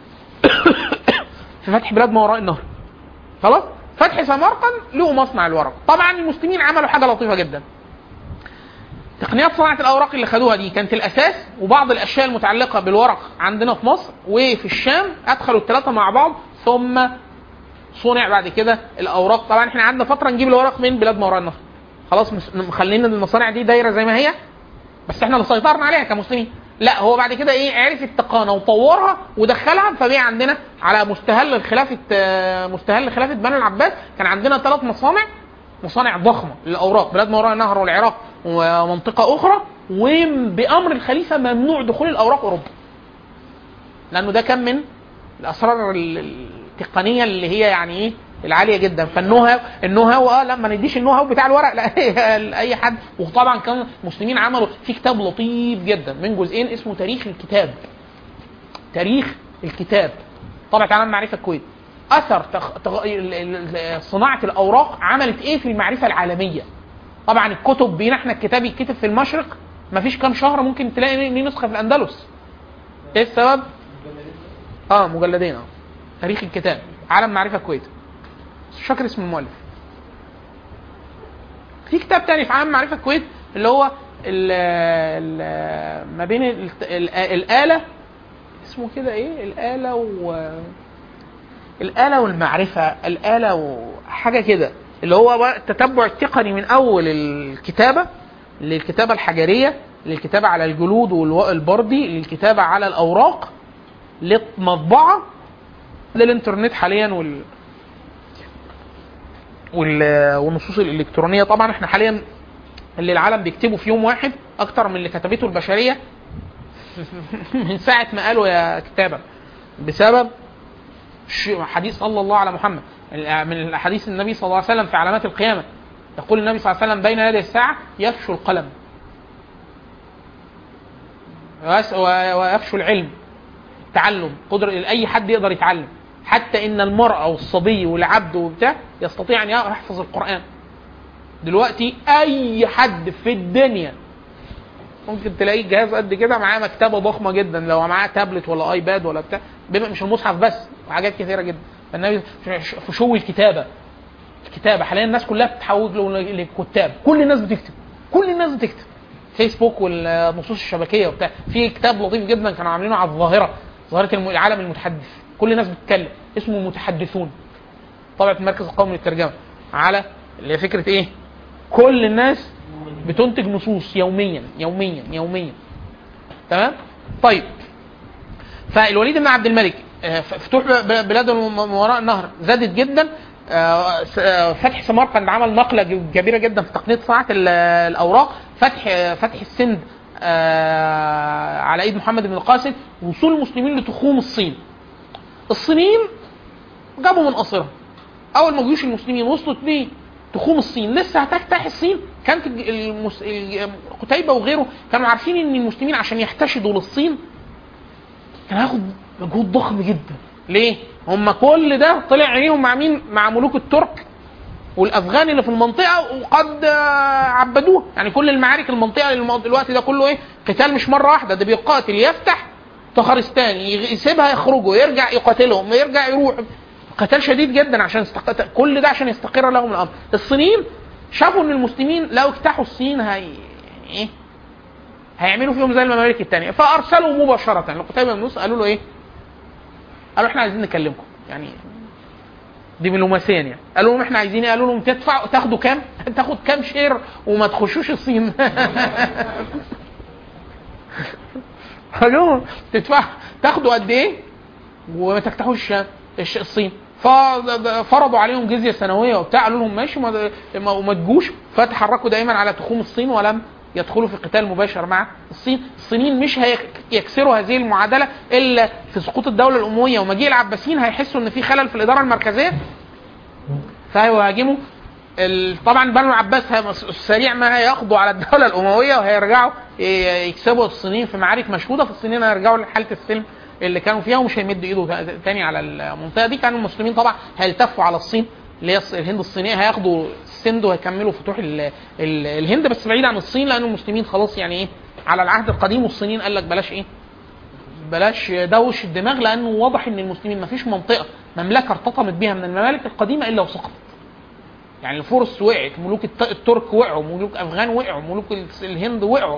في فتح بلاد ما وراء النهر خلاص. فتح سمرقند له مصنع الورق. طبعا المسلمين عملوا حاجه لطيفه جدا. تقنيات صناعه الاوراق اللي خدوها دي كانت الاساس، وبعض الاشياء المتعلقه بالورق عندنا في مصر وفي الشام ادخلوا الثلاثه مع بعض، ثم صنع بعد كده الاوراق. طبعا احنا قعدنا فتره نجيب الورق من بلاد ما وراء النهر خلاص، مخلينا المصانع دي دايره زي ما هي، بس احنا اللي سيطرنا عليها كمسلمين. لا هو بعد كده ايه عرف التقانه وطورها ودخلها. فبقى عندنا على مستهل الخلافه مستهل خلافه بني العباس كان عندنا ثلاث مصانع مصانع ضخمه للاوراق، بلاد ما وراء النهر والعراق ومنطقه اخرى. وبامر الخليفه ممنوع دخول الاوراق اوروبا، لانه ده كان من الاسرار التقنيه اللي هي يعني ايه العاليه جدا. فالنوها النوها اه لا ما نديش النوها بتاع الورق لا اي حد. وطبعا كان المسلمين عملوا في كتاب لطيف جدا من جزئين اسمه تاريخ الكتاب. تاريخ الكتاب طبعا على معرفه الكويت. اثر تغ... تغ... صناعه الاوراق عملت ايه في المعرفه العالميه. طبعا الكتب بينا احنا الكتاب يتكتب في المشرق ما فيش كام شهر ممكن تلاقي ليه نسخه في الاندلس. ايه السبب؟ اه مجلدين. اه تاريخ الكتاب عالم معرفه الكويت، مش فاكر اسم المؤلف. في كتاب تاني في عالم معرفه الكويت اللي هو ال ال ما بين ال ال الاله اسمه كده ايه الاله و الاله والمعرفه الاله وحاجه كده، اللي هو التتبع التقني من اول الكتابه للكتابه الحجريه للكتابه على الجلود والبردي للكتابه على الاوراق للمطبعه للانترنت حاليا وال والنصوص الالكترونيه. طبعا احنا حاليا اللي العالم بيكتبوا في يوم واحد اكتر من اللي كتبته البشريه من ساعه ما قالوا يا كتابه، بسبب حديث صلى الله على محمد من الحديث النبي صلى الله عليه وسلم في علامات القيامه. يقول النبي صلى الله عليه وسلم بين يدي الساعه يفشو القلم ويفشو العلم، التعلم، قدر اي حد يقدر يتعلم. حتى ان المرأة والصبي والعبد وبتاع يستطيع ان يحفظ القرآن. دلوقتي اي حد في الدنيا ممكن تلاقيه جهاز قد كده معاه مكتبة ضخمة جدا، لو معاه تابلت ولا ايباد ولا بتاع، مش المصحف بس، وحاجات كثيرة جدا. فالنبي في شو الكتابة، الكتابة حاليا الناس كلها بتحول للكتاب، كل الناس بتكتب، كل الناس بتكتب، فيسبوك والنصوص الشبكية وبتاع. في كتاب لطيف جدا كانوا عاملينه على الظاهرة، ظاهرة العالم المتحدث، كل الناس بتتكلم، اسمه متحدثون، طبعا المركز القومي للترجمة، على اللي فكرة ايه، كل الناس بتنتج نصوص يوميا يوميا يوميا. تمام. طيب، فالوليد بن عبد الملك فتوح بلاد من وراء النهر زادت جدا. فتح سمرقند عمل نقلة كبيرة جدا في تقنية صناعة الأوراق. فتح فتح السند على ايد محمد بن القاسم. وصول المسلمين لتخوم الصين. الصينيين جابوا من قصرها. اول ما جيوش المسلمين وصلت ليه تخوم الصين، لسه هتفتح الصين، كانت المس... قتيبة وغيره كانوا عارفين ان المسلمين عشان يحتشدوا للصين كان هياخد مجهود ضخم جدا. ليه؟ هم كل ده طلع عينيهم مع مين؟ مع ملوك الترك والافغان اللي في المنطقه، وقد عبدوه. يعني كل المعارك المنطقه الوقت ده كله ايه؟ قتال مش مره واحده، ده بيقاتل يفتح طخرستان، يسيبها يخرجوا، يرجع يقاتلهم، يرجع يروح، قتال شديد جدا عشان استق... كل ده عشان يستقر لهم الامر. الصينيين شافوا ان المسلمين لو اجتاحوا الصين هي ايه؟ هيعملوا فيهم زي الممالك الثانيه، فارسلوا مباشره لقتيبة بن قالوا له ايه؟ قالوا احنا عايزين نكلمكم، يعني دبلوماسيا يعني. قالوا لهم احنا عايزين ايه؟ قالوا لهم تدفعوا، تاخدوا كام؟ تاخد كام شير وما تخشوش الصين. قالوا تدفع تاخدوا قد ايه وما تفتحوش الصين. ففرضوا عليهم جزيه سنويه وبتاع، قالوا لهم ماشي وما تجوش. فتحركوا دائما على تخوم الصين ولم يدخلوا في قتال مباشر مع الصين. الصينيين مش هيكسروا هذه المعادله الا في سقوط الدوله الامويه ومجيء العباسيين، هيحسوا ان في خلل في الاداره المركزيه فهيهاجموا. طبعا بنو العباس سريع ما هياخدوا على الدوله الامويه وهيرجعوا يكسبوا الصينيين في معارك مشهوده. في الصينيين هيرجعوا لحاله السلم اللي كانوا فيها ومش هيمدوا ايده تاني على المنطقه دي. كانوا المسلمين طبعا هيلتفوا على الصين اللي هي الهند الصينيه، هياخدوا السند وهيكملوا فتوح الهند بس بعيد عن الصين، لان المسلمين خلاص يعني ايه على العهد القديم. والصينيين قال لك بلاش ايه، بلاش دوش الدماغ، لانه واضح ان المسلمين ما فيش منطقه مملكه ارتطمت بها من الممالك القديمه الا وسقطت. يعني الفرس وقعت، ملوك الترك وقعوا، ملوك افغان وقعوا، ملوك الهند وقعوا.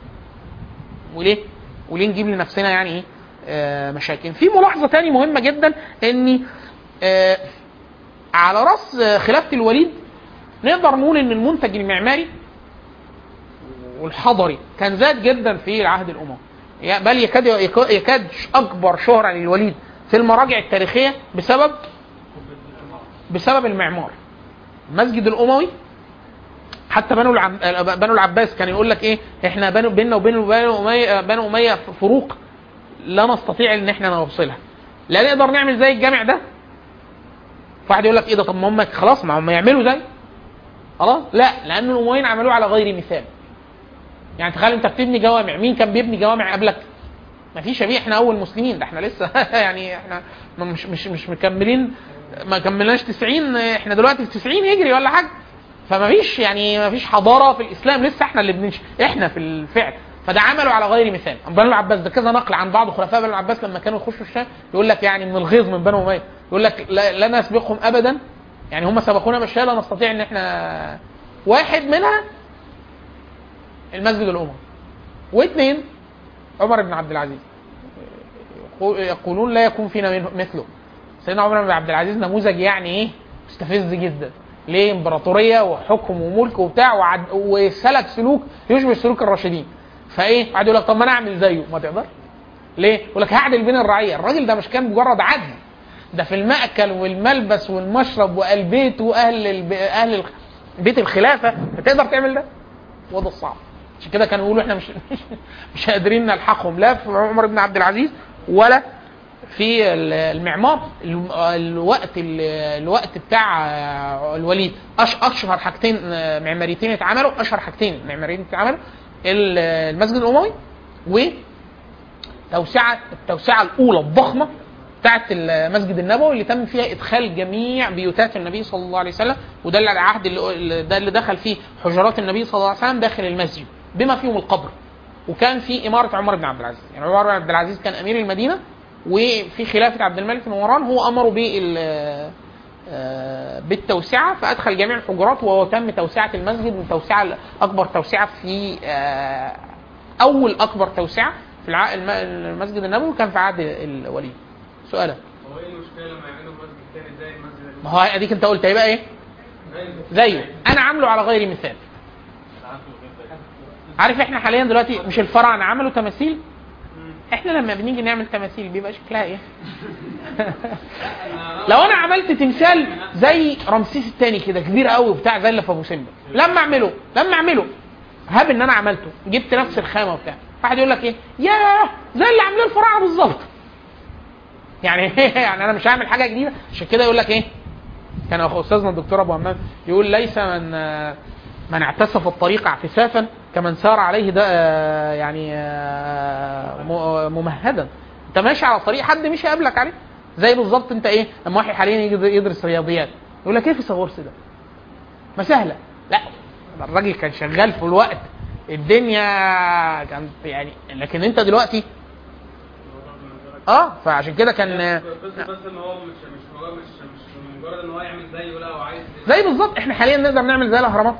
وليه وليه نجيب لنفسنا يعني ايه آه مشاكل. في ملاحظه تاني مهمه جدا، ان آه على راس خلافه الوليد نقدر نقول ان المنتج المعماري والحضري كان زاد جدا في العهد الاموي، بل يكاد يكاد اكبر شهره للوليد في المراجع التاريخيه بسبب بسبب المعمار. المسجد الاموي حتى بنو بنو العباس كان يقول لك ايه، احنا بنو بيننا وبين بنو اميه بنو اميه فروق لا نستطيع ان احنا نوصلها، لا نقدر نعمل زي الجامع ده. واحد يقول لك ايه ده، طب ما هم خلاص ما هم يعملوا زي خلاص. لا، لان الامويين عملوه على غير مثال. يعني تخيل انت بتبني جوامع، مين كان بيبني جوامع قبلك؟ ما فيش شبيه، احنا اول مسلمين، ده احنا لسه يعني احنا مش مش مش مكملين، ما كملناش تسعين، احنا دلوقتي في تسعين هجري ولا حاجه. فما فيش يعني ما فيش حضاره في الاسلام، لسه احنا اللي بنش احنا في الفعل. فده عملوا على غير مثال. بنو العباس ده كذا نقل عن بعض خلفاء بنو العباس لما كانوا يخشوا الشام، يقول لك يعني من الغيظ من بنو اميه، يقول لك لا, لا نسبقهم ابدا، يعني هم سبقونا بالشيء لا نستطيع ان احنا. واحد منها المسجد الاموي، واثنين عمر بن عبد العزيز، يقولون لا يكون فينا مثله. سيدنا عمر بن عبد العزيز نموذج يعني ايه مستفز جدا. ليه؟ امبراطوريه وحكم وملك وبتاع وعد... وسلك سلوك يشبه سلوك الراشدين. فايه قاعد يقول لك طب ما انا اعمل زيه، ما تقدر. ليه؟ يقول لك هعدل بين الرعيه. الراجل ده مش كان مجرد عدل، ده في المأكل والملبس والمشرب والبيت واهل الب... اهل بيت الخلافه. فتقدر تعمل ده؟ وده الصعب. عشان كده كانوا يقولوا احنا مش مش قادرين نلحقهم، لا في عمر بن عبد العزيز ولا في المعمار. الوقت الوقت بتاع الوليد اشهر حاجتين معماريتين اتعملوا، اشهر حاجتين معماريتين اتعملوا المسجد الاموي وتوسعه التوسعه الاولى الضخمه بتاعه المسجد النبوي اللي تم فيها ادخال جميع بيوتات النبي صلى الله عليه وسلم، وده العهد اللي ده اللي دخل فيه حجرات النبي صلى الله عليه وسلم داخل المسجد بما فيهم القبر. وكان في اماره عمر بن عبد العزيز، يعني عمر بن عبد العزيز كان امير المدينه، وفي خلافه عبد الملك بن مروان هو امره بال بالتوسعه، فادخل جميع الحجرات وهو تم توسعه المسجد، وتوسعه اكبر توسعه في اول اكبر توسعه في المسجد النبوي كان في عهد الوليد. سؤالك هو ايه المشكله لما يعملوا مسجد تاني زي المسجد؟ ما هو اديك انت قلت هيبقى ايه؟ زيه. انا عامله على غير مثال. عارف احنا حاليا دلوقتي مش الفراعنه عملوا تماثيل؟ احنا لما بنيجي نعمل تماثيل بيبقى شكلها ايه؟ لو انا عملت تمثال زي رمسيس الثاني كده كبير قوي وبتاع زي اللي في ابو سمبل، لما اعمله لما اعمله هاب ان انا عملته جبت نفس الخامه وبتاع، واحد يقول لك ايه؟ ياه زي اللي عاملين الفراعنه بالظبط. يعني يعني انا مش هعمل حاجه جديده. عشان كده يقول لك ايه؟ كان استاذنا الدكتور ابو همام يقول ليس من من اعتسف الطريق اعتسافا كمن سار عليه ده يعني ممهدا. انت ماشي على طريق حد مش هيقابلك عليه، زي بالظبط انت ايه لما واحد حاليا يجي يدرس رياضيات يقول لك ايه في صغورس ده؟ ما سهله. لا الراجل كان شغال في الوقت الدنيا كانت يعني، لكن انت دلوقتي اه فعشان كده كان بس بس ان هو مش مش مش مش مجرد ان هو يعمل زيه، لا هو عايز زي بالظبط. احنا حاليا نقدر نعمل زي الاهرامات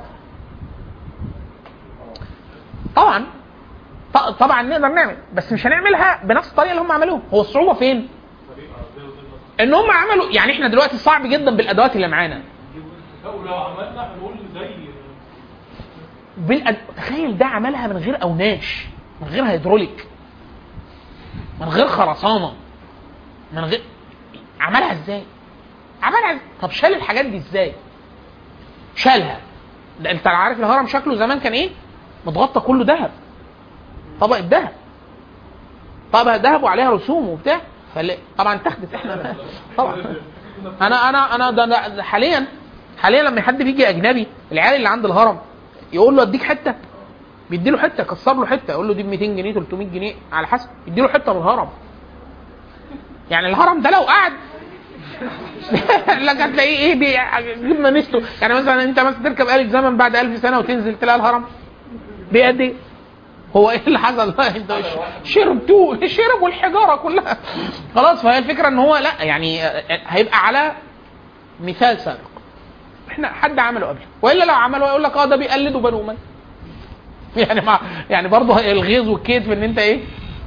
طبعا طبعا نقدر نعمل، بس مش هنعملها بنفس الطريقه اللي هم عملوها. هو الصعوبه فين؟ ان هم عملوا يعني احنا دلوقتي صعب جدا بالادوات اللي معانا. لو عملنا هنقول زي بالأد... تخيل ده عملها من غير اوناش، من غير هيدروليك، من غير خرسانه، من غير عملها ازاي؟ عملها ازاي؟ طب شال الحاجات دي ازاي؟ شالها. ده انت عارف الهرم شكله زمان كان ايه؟ متغطى كله ذهب، طبقه ذهب، طبقه ذهب وعليها رسوم وبتاع. فل... طبعا اتخذت احنا طبعا انا انا انا ده حاليا حاليا لما حد بيجي اجنبي العيال اللي عند الهرم يقول له اديك حته، بيدي له حته، كسر له حته، يقول له دي ب مئتين جنيه ثلاثمئة جنيه على حسب، يدي له حته من الهرم. يعني الهرم ده لو قعد لك هتلاقيه ايه بيجيب منسته. يعني مثلا انت مثلا تركب آلة زمن بعد ألف سنه وتنزل تلاقي الهرم بقد ايه؟ هو ايه اللي حصل؟ انت شربتوه شربوا الحجاره كلها خلاص. فهي الفكره ان هو لا يعني هيبقى على مثال سابق احنا حد عمله قبل، والا لو عمله يقول لك اه ده بيقلدوا بنو اميه. يعني مع يعني برضه الغيظ والكيد في ان انت ايه؟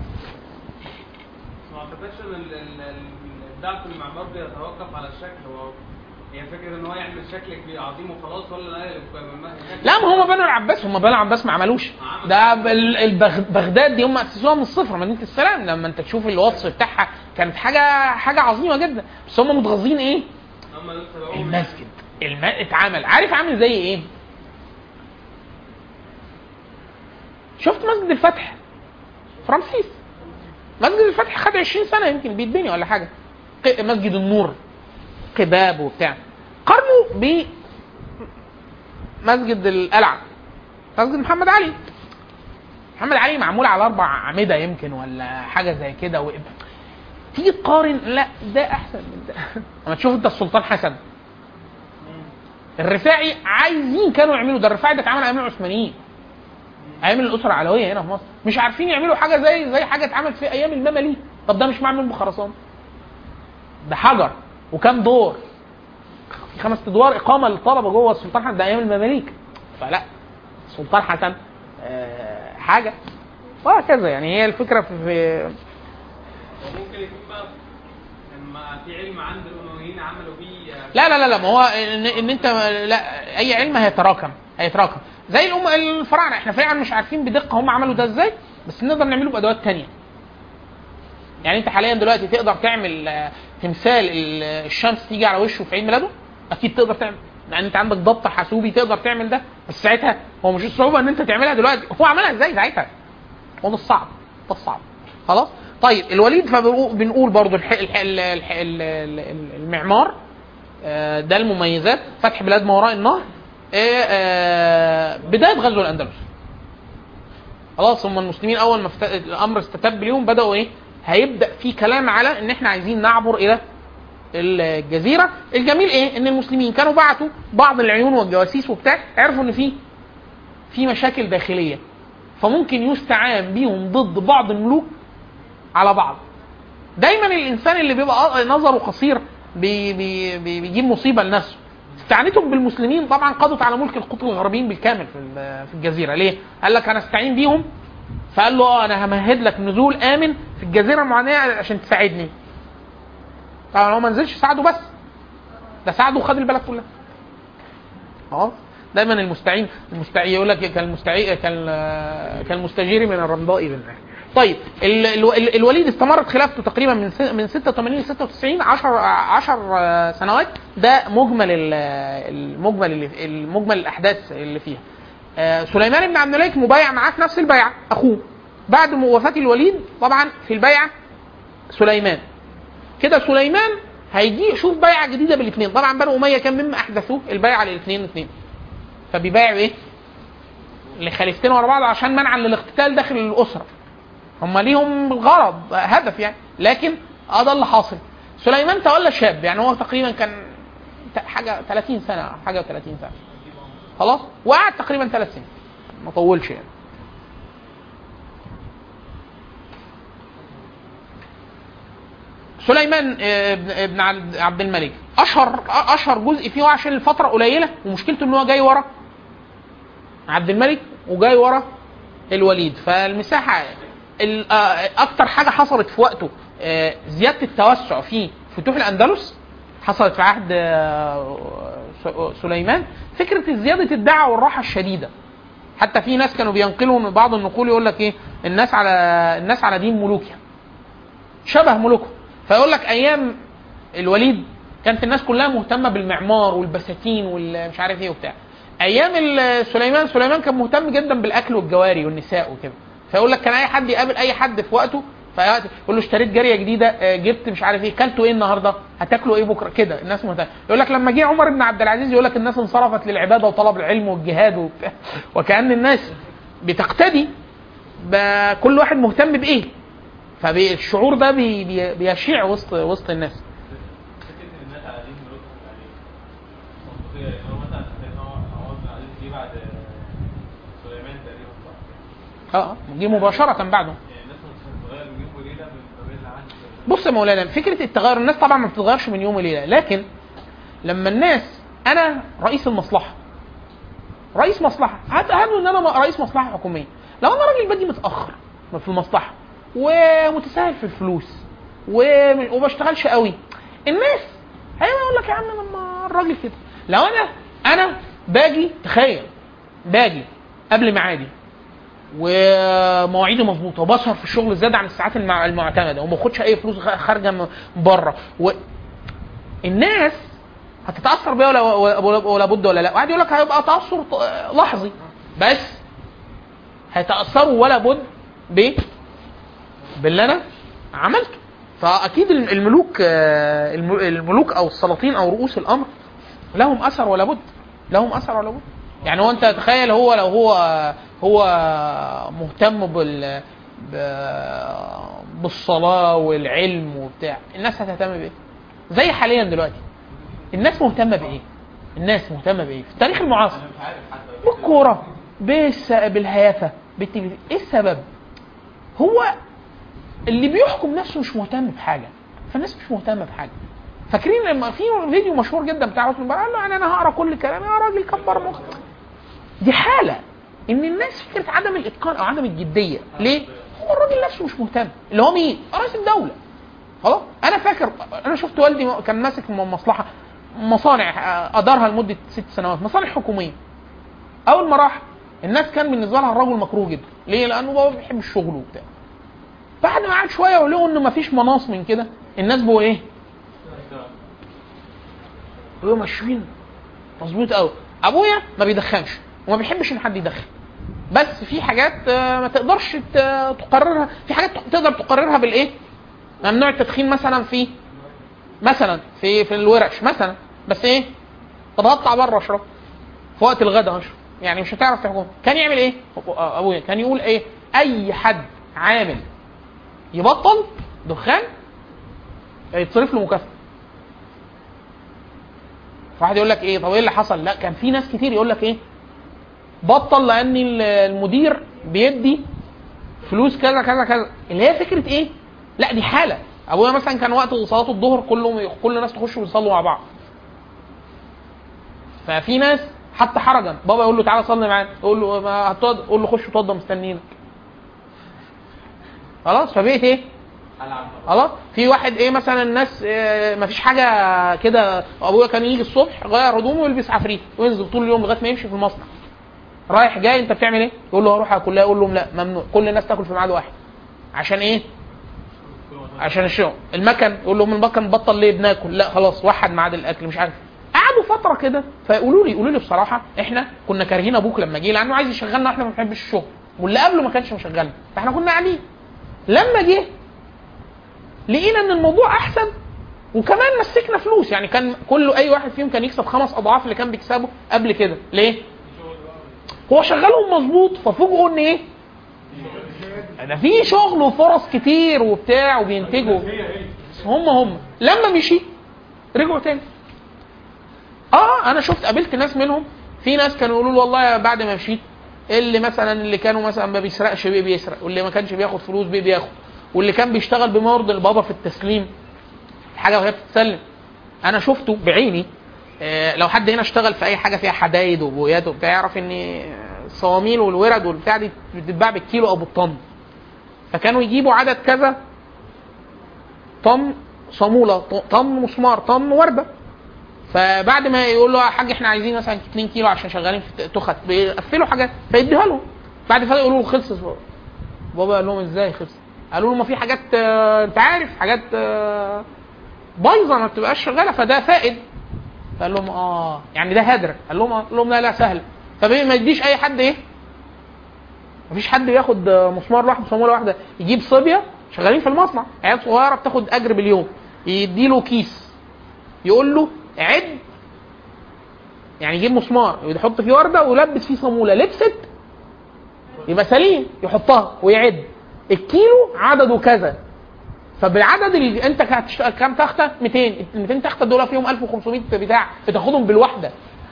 ما اعتقدش ان الضعف المعمار بيتوقف على الشكل. هو هي فكره ان هو يعمل شكل كبير عظيم وخلاص، ولا لا؟ لا ما هم بنو العباس، هم بنو العباس ما عملوش ده. بغداد دي هم اسسوها من الصفر، مدينه السلام. لما انت تشوف الوصف بتاعها كانت حاجه حاجه عظيمه جدا، بس هم متغاظين ايه؟ المسجد الم... اتعمل عارف عامل زي ايه؟ شفت مسجد الفتح في رمسيس؟ مسجد الفتح خد عشرين سنه يمكن بيتبني ولا حاجه. مسجد النور قباب وبتاع، قارنوا بمسجد القلعه، مسجد محمد علي. محمد علي معمول على اربع اعمده يمكن ولا حاجه زي كده، و... تيجي تقارن لا ده احسن من ده. اما تشوف انت السلطان حسن الرفاعي عايزين كانوا يعملوا ده، الرفاعي ده اتعمل ايام العثمانيين ايام الاسره العلويه هنا في مصر، مش عارفين يعملوا حاجه زي زي حاجه اتعمل في ايام المماليك. طب ده مش معمول بخرسانه، ده حجر وكام دور، في خمس ادوار اقامه للطلبه جوه السلطان حسن ده ايام المماليك. فلا السلطان حسن أه حاجه وهكذا. يعني هي الفكره في, في ممكن يكون بقى لما في علم عند الامويين عملوا بيه. لا لا لا لا ما هو ان, إن انت لا اي علم هيتراكم هيتراكم زي الام الفراعنه. احنا فعلا مش عارفين بدقه هم عملوا ده ازاي، بس نقدر نعمله بادوات تانية. يعني انت حاليا دلوقتي تقدر تعمل تمثال الشمس تيجي على وشه في عيد ميلاده، اكيد تقدر تعمل، لان انت عندك ضبط حاسوبي تقدر تعمل ده. بس ساعتها هو مش الصعوبه ان انت تعملها دلوقتي، هو عملها ازاي ساعتها، هو ده الصعب، ده الصعب. خلاص طيب الوليد فبنقول برضو الح... الح... الح... المعمار ده المميزات، فتح بلاد ما وراء النهر، بدايه غزو الاندلس. خلاص هم المسلمين اول ما الامر استتب ليهم بداوا ايه هيبدا في كلام على ان احنا عايزين نعبر الى الجزيره. الجميل ايه؟ ان المسلمين كانوا بعتوا بعض العيون والجواسيس وبتاع، عرفوا ان في في مشاكل داخليه، فممكن يستعان بيهم ضد بعض الملوك على بعض. دايما الانسان اللي بيبقى نظره قصير بي بي بي بيجيب مصيبه لنفسه. استعانتهم بالمسلمين طبعا قضت على ملك القطب الغربيين بالكامل في في الجزيره. ليه؟ قال لك انا استعين بيهم، فقال له اه انا همهد لك نزول امن في الجزيره المعانيه عشان تساعدني. طبعا هو ما نزلش ساعده بس، ده ساعده وخد البلد كلها. اه دايما المستعين المستعين يقول لك كالمستعين كالمستجير من الرمضاء بالله. طيب ال ال الوليد استمرت خلافته تقريبا من من ستة وثمانين ل ستة وتسعين، عشر سنوات. ده مجمل المجمل اللي المجمل الاحداث اللي فيها. سليمان بن عبد الملك مبايع معاه في نفس البيعه اخوه. بعد وفاه الوليد طبعا في البيعه سليمان كده، سليمان هيجي يشوف بيعه جديده بالاثنين. طبعا بنو اميه كان مما احدثوه البيعه للاثنين اثنين، فبيبايعوا ايه؟ لخليفتين ورا بعض عشان منعا للاقتتال داخل الاسره. هم ليهم غرض هدف يعني، لكن اه ده اللي حاصل. سليمان تولى شاب، يعني هو تقريبا كان حاجه ثلاثين سنه، حاجه ثلاثين سنه خلاص، وقعد تقريبا ثلاث سنين، ما طولش يعني. سليمان ابن عبد الملك اشهر اشهر جزء فيه عشان الفتره قليله، ومشكلته ان هو جاي ورا عبد الملك وجاي ورا الوليد، فالمساحه اكتر حاجه حصلت في وقته زياده التوسع في فتوح الاندلس، حصلت في عهد سليمان. فكره زياده الدعوه والراحه الشديده، حتى في ناس كانوا بينقلوا من بعض النقول يقول لك ايه، الناس على الناس على دين ملوكها، شبه ملوكهم. فيقول لك ايام الوليد كانت الناس كلها مهتمه بالمعمار والبساتين والمش عارف ايه وبتاع. ايام سليمان سليمان كان مهتم جدا بالاكل والجواري والنساء وكده. فيقول لك كان اي حد يقابل اي حد في وقته فيقول له اشتريت جاريه جديده، جبت مش عارف ايه، كلتوا ايه النهارده، هتاكلوا ايه بكره كده. الناس مهتمه. يقول لك لما جه عمر بن عبد العزيز يقول لك الناس انصرفت للعباده وطلب العلم والجهاد وبتاع، وكأن الناس بتقتدي بكل واحد مهتم بايه، فالشعور ده بي بي بيشيع وسط وسط الناس. اه دي مباشره بعده. بص يا مولانا، فكره التغير الناس طبعا ما بتتغيرش من يوم وليله، لكن لما الناس انا رئيس المصلحه رئيس مصلحه هاتوا ان انا رئيس مصلحه حكوميه، لو انا راجل باجي متاخر في المصلحه ومتساهل في الفلوس وما بشتغلش قوي، الناس هيقول يقول لك يا عم لما الراجل كده. لو انا انا باجي تخيل باجي قبل ميعادي ومواعيدي مظبوطه وبسهر في الشغل زياده عن الساعات المعتمده وما باخدش اي فلوس خارجه من بره، والناس هتتاثر بيا ولا ولا بد ولا لا. واحد يقول لك هيبقى تاثر لحظي، بس هيتاثروا ولا بد ب باللي انا عملته. فاكيد الملوك الملوك او السلاطين او رؤوس الامر لهم اثر ولا بد لهم اثر ولا بد. يعني هو انت تخيل هو لو هو هو مهتم بال بالصلاه والعلم وبتاع، الناس هتهتم بايه؟ زي حاليا دلوقتي الناس مهتمه بايه؟ الناس مهتمه بايه في التاريخ المعاصر؟ بالكوره، بالهيافه، بالتلفزيون. ايه السبب؟ هو اللي بيحكم نفسه مش مهتم بحاجه، فالناس مش مهتمه بحاجه. فاكرين لما في فيديو مشهور جدا بتاع عثمان قال له يعني انا هقرا كل كلام يا راجل كبر مخك. دي حاله ان الناس فكره عدم الاتقان او عدم الجديه. ليه؟ هو الراجل نفسه مش مهتم، اللي هو مين؟ رئيس الدوله. خلاص انا فاكر انا شفت والدي كان ماسك مصلحه مصانع ادارها لمده ست سنوات، مصانع حكوميه. اول ما راح الناس كان بالنسبه لها الراجل مكروه جدا. ليه؟ لانه بابا بيحب الشغل وبتاع. بعد ما قعد شويه ولقوا انه مفيش مناص من كده، الناس بقوا ايه؟ بقوا ماشيين مظبوط قوي. ابويا ما بيدخنش وما بيحبش ان حد يدخن، بس في حاجات ما تقدرش تقررها، في حاجات تقدر تقررها بالايه؟ ممنوع التدخين مثلا في مثلا في في الورش مثلا، بس ايه؟ طب هطلع بره اشرب في وقت الغداء اشرب، يعني مش هتعرف تحكم. كان يعمل ايه ابويا؟ كان يقول ايه؟ اي حد عامل يبطل دخان يتصرف له مكافاه. واحد يقول لك ايه طب ايه اللي حصل؟ لا كان في ناس كتير يقول لك ايه بطل لان المدير بيدي فلوس كذا كذا كذا، اللي هي فكره ايه؟ لا دي حاله. ابويا مثلا كان وقت صلاه الظهر كله كل الناس تخش ويصلوا مع بعض، ففي ناس حتى حرجا بابا يقول له تعالى صلي معانا، يقول له ما هتقعد، يقول له خش اتوضى مستنينك. خلاص فبقيت ايه؟ خلاص. في واحد ايه مثلا الناس إيه ما فيش حاجه كده، ابويا كان يجي الصبح غير هدومه ويلبس عفريت وينزل طول اليوم لغايه ما يمشي في المصنع. رايح جاي انت بتعمل ايه؟ يقول له هروح اكل، يقول لهم لا ممنوع، كل الناس تاكل في ميعاد واحد. عشان ايه؟ عشان الشغل. المكن يقول لهم المكن بطل ليه بناكل؟ لا خلاص وحد ميعاد الاكل مش عارف. قعدوا فتره كده فيقولوا لي يقولوا لي بصراحه احنا كنا كارهين ابوك لما جه لانه عايز يشغلنا واحنا ما بنحبش الشغل، واللي قبله ما كانش مشغلنا، فاحنا كنا قاعدين. لما جه لقينا ان الموضوع احسن وكمان مسكنا فلوس، يعني كان كل اي واحد فيهم كان يكسب خمس اضعاف اللي كان بيكسبه قبل كده. ليه؟ هو شغالهم مظبوط، ففوجئوا ان ايه؟ انا في شغل وفرص كتير وبتاع وبينتجوا. هم هم لما مشي رجعوا تاني. اه انا شفت قابلت ناس منهم، في ناس كانوا يقولوا والله بعد ما مشيت اللي مثلا اللي كانوا مثلا ما بيسرقش بيه بيسرق، واللي ما كانش بياخد فلوس بيه بياخد، واللي كان بيشتغل بمرض البابا في التسليم حاجه وهي بتتسلم. انا شفته بعيني. آه لو حد هنا اشتغل في اي حاجه فيها حدايد وبويات وبتاع يعرف ان الصواميل والورد والبتاع دي بتتباع بالكيلو او بالطن. فكانوا يجيبوا عدد كذا طن صاموله، طن مسمار، طن ورده. فبعد ما يقول له يا حاج احنا عايزين مثلا اتنين كيلو عشان شغالين في تخت، بيقفلوا حاجات فيديها لهم. بعد كده يقولوا له خلصت. بابا قال لهم ازاي خلصت؟ قالوا له ما في حاجات اه انت عارف حاجات اه بايظه ما بتبقاش شغاله فده فائد. فقال لهم اه يعني ده هدر. قال لهم قال لهم لا لا سهل. فما يديش اي حد ايه؟ مفيش حد ياخد مسمار واحد صاموله واحده. يجيب صبيه شغالين في المصنع عيال صغيره بتاخد اجر باليوم، يديله كيس يقول له عد، يعني يجيب مسمار يحط فيه ورده ويلبس فيه صاموله، لبست يبقى سليم يحطها ويعد الكيلو عدده كذا. فبالعدد اللي انت هتشتغل كام تخته؟ مئتين مئتين تخته دول فيهم ألف وخمسمية بتاع بتاخدهم بالوحده.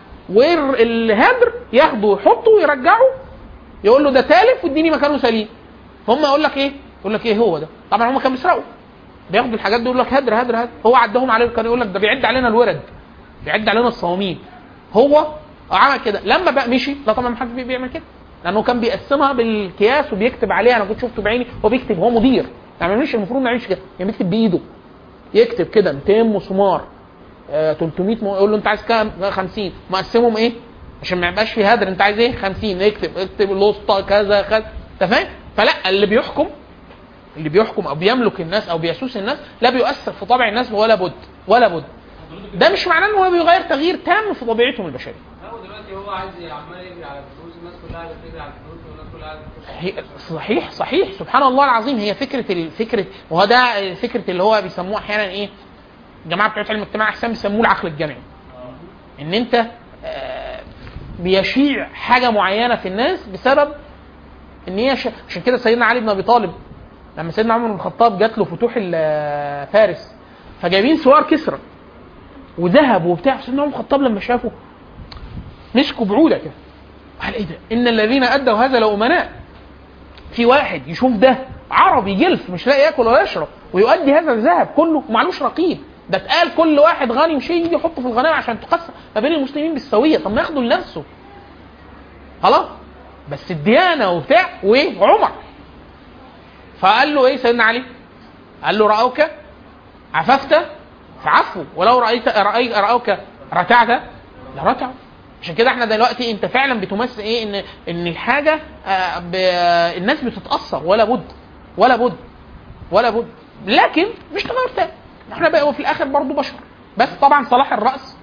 والهدر ياخده ويحطه ويرجعه يقول له ده تالف واديني مكانه سليم. هم يقول لك ايه؟ يقول لك ايه هو ده؟ طبعا هم كانوا بيسرقوا بياخدوا الحاجات دي يقول لك هدر هدر هدر. هو عدهم عليه كان يقول لك ده بيعد علينا الورد، بيعد علينا الصواميل. هو عمل كده. لما بقى مشي لا طبعا ما حدش بيعمل كده لانه كان بيقسمها بالكياس وبيكتب عليها. انا كنت شفته بعيني هو بيكتب، هو مدير يعني مش المفروض ما يعملش كده، يعني بيكتب بايده، يكتب كده مئتين مسمار آه ثلاثمية م... يقول له انت عايز كام؟ خمسين. مقسمهم ايه عشان ما يبقاش في هدر. انت عايز ايه؟ خمسين. يكتب اكتب الوسطى كذا كذا. انت فاهم؟ فلا اللي بيحكم اللي بيحكم او بيملك الناس او بيسوس الناس لا بيؤثر في طبع الناس ولا بد ولا بد. ده مش معناه انه هو بيغير تغيير تام في طبيعتهم البشريه. هو دلوقتي هو عايز عمال يجري على الفلوس، الناس كلها عايزه تجري على الفلوس والناس كلها عايزه تخش. صحيح صحيح سبحان الله العظيم. هي فكره الفكره وهو ده فكره اللي هو بيسموه احيانا ايه الجماعه بتوع علم الاجتماع احسن بيسموه العقل الجمعي. ان انت آه بيشيع حاجه معينه في الناس بسبب ان هي ش... عشان كده سيدنا علي بن ابي طالب لما سيدنا عمر بن الخطاب جات له فتوح فارس فجايبين سوار كسرى وذهب وبتاع، سيدنا عمر بن الخطاب لما شافه مسكوا بعوده كده قال ايه ده؟ ان الذين ادوا هذا لأمناء. في واحد يشوف ده عربي جلف مش لاقي ياكل ولا يشرب ويؤدي هذا الذهب كله ومعلوش رقيب. ده اتقال كل واحد غني مشي يجي يحطه في الغنائم عشان تقسم ما بين المسلمين بالسويه. طب ما ياخده لنفسه خلاص بس الديانه وبتاع وايه عمر. فقال له ايه سيدنا علي؟ قال له رأوك عففت فعفوا ولو رأيت رأيت رأوك رتعت لرتعوا. عشان كده احنا دلوقتي انت فعلا بتمثل ايه ان ان الحاجه الناس بتتاثر ولا بد ولا بد ولا بد لكن مش تغير تاني. احنا بقى في الاخر برضو بشر. بس طبعا صلاح الراس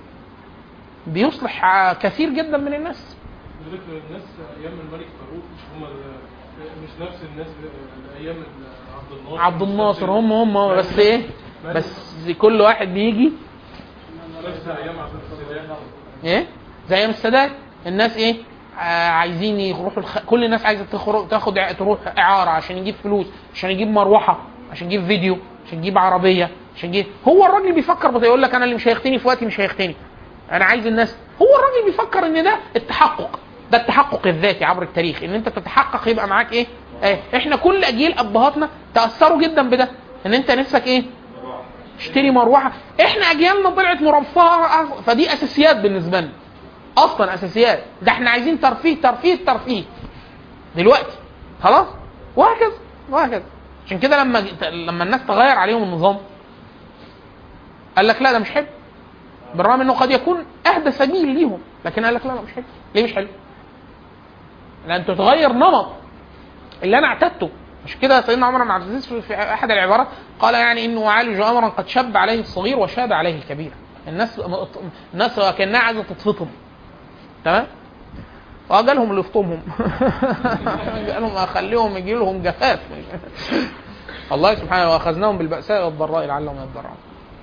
بيصلح كثير جدا من الناس. الناس ايام الملك فاروق مش هم مش نفس الناس ايام عبد الناصر عبد الناصر هم هم بس ايه بس كل واحد بيجي نفس ايام عبد السادات ايه زي ايام السادات. الناس ايه آه عايزين يروحوا الخ... كل الناس عايزه تخرج تاخد تروح اعاره عشان يجيب فلوس عشان يجيب مروحه عشان يجيب فيديو عشان تجيب عربيه، عشان تجيب. هو الراجل بيفكر بس يقول لك انا اللي مش هيختني في وقتي مش هيختني، انا عايز الناس. هو الراجل بيفكر ان ده التحقق، ده التحقق الذاتي عبر التاريخ، ان انت تتحقق يبقى معاك ايه؟ ايه احنا كل اجيال ابهاتنا تاثروا جدا بده، ان انت نفسك ايه؟ اشتري مروحه. احنا اجيالنا طلعت مرفهه، فدي اساسيات بالنسبه لنا اصلا، اساسيات. ده احنا عايزين ترفيه ترفيه ترفيه دلوقتي خلاص، وهكذا وهكذا. عشان كده لما لما الناس تغير عليهم النظام قال لك لا ده مش حلو، بالرغم انه قد يكون اهدى سبيل ليهم، لكن قال لك لا لا مش حلو. ليه مش حلو؟ لان تتغير نمط اللي انا اعتدته. مش كده سيدنا عمر بن عبد العزيز في احد العبارات قال يعني انه يعالج امرا قد شب عليه الصغير وشاب عليه الكبير. الناس الناس كانها عايزه تتفطم، تمام؟ وقالهم اللي فطمهم قالهم اخليهم يجي لهم جفاف الله سبحانه واخذناهم بالبأساء والضراء لعلهم يضرعون.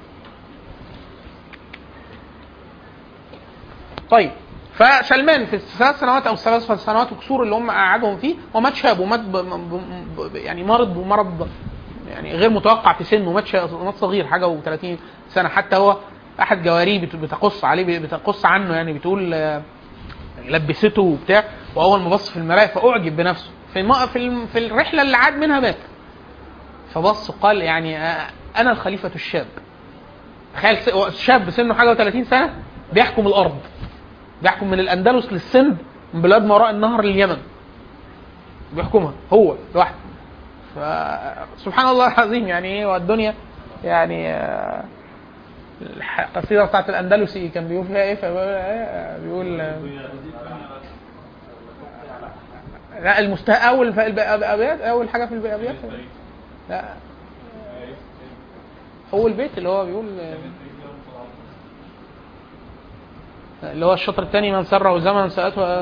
طيب فسلمان في الثلاث سنوات او الثلاث سنوات وكسور اللي هم قعدهم فيه ومات شاب ومات ب... ب... يعني مرض ومرض يعني غير متوقع في سنه، مات مات صغير حاجه وثلاثين سنه. حتى هو احد جواريه بتقص عليه بتقص عنه يعني بتقول لبسته وبتاع، واول ما بص في المرايه فاعجب بنفسه في الم... في, الم... في الرحله اللي عاد منها مات، فبص وقال يعني انا الخليفه الشاب. تخيل شاب سنه حاجه وثلاثين سنه بيحكم الارض، بيحكم من الاندلس للسند، من بلاد ما وراء النهر لليمن، بيحكمها هو لوحده. فسبحان الله العظيم يعني ايه. والدنيا يعني القصيده بتاعت الاندلسي كان بيقول فيها ايه؟ فبيقول لا المسته اول في الابيات، اول حاجه في الابيات لا اول بيت اللي هو بيقول اللي هو الشطر الثاني من سره زمن ساءته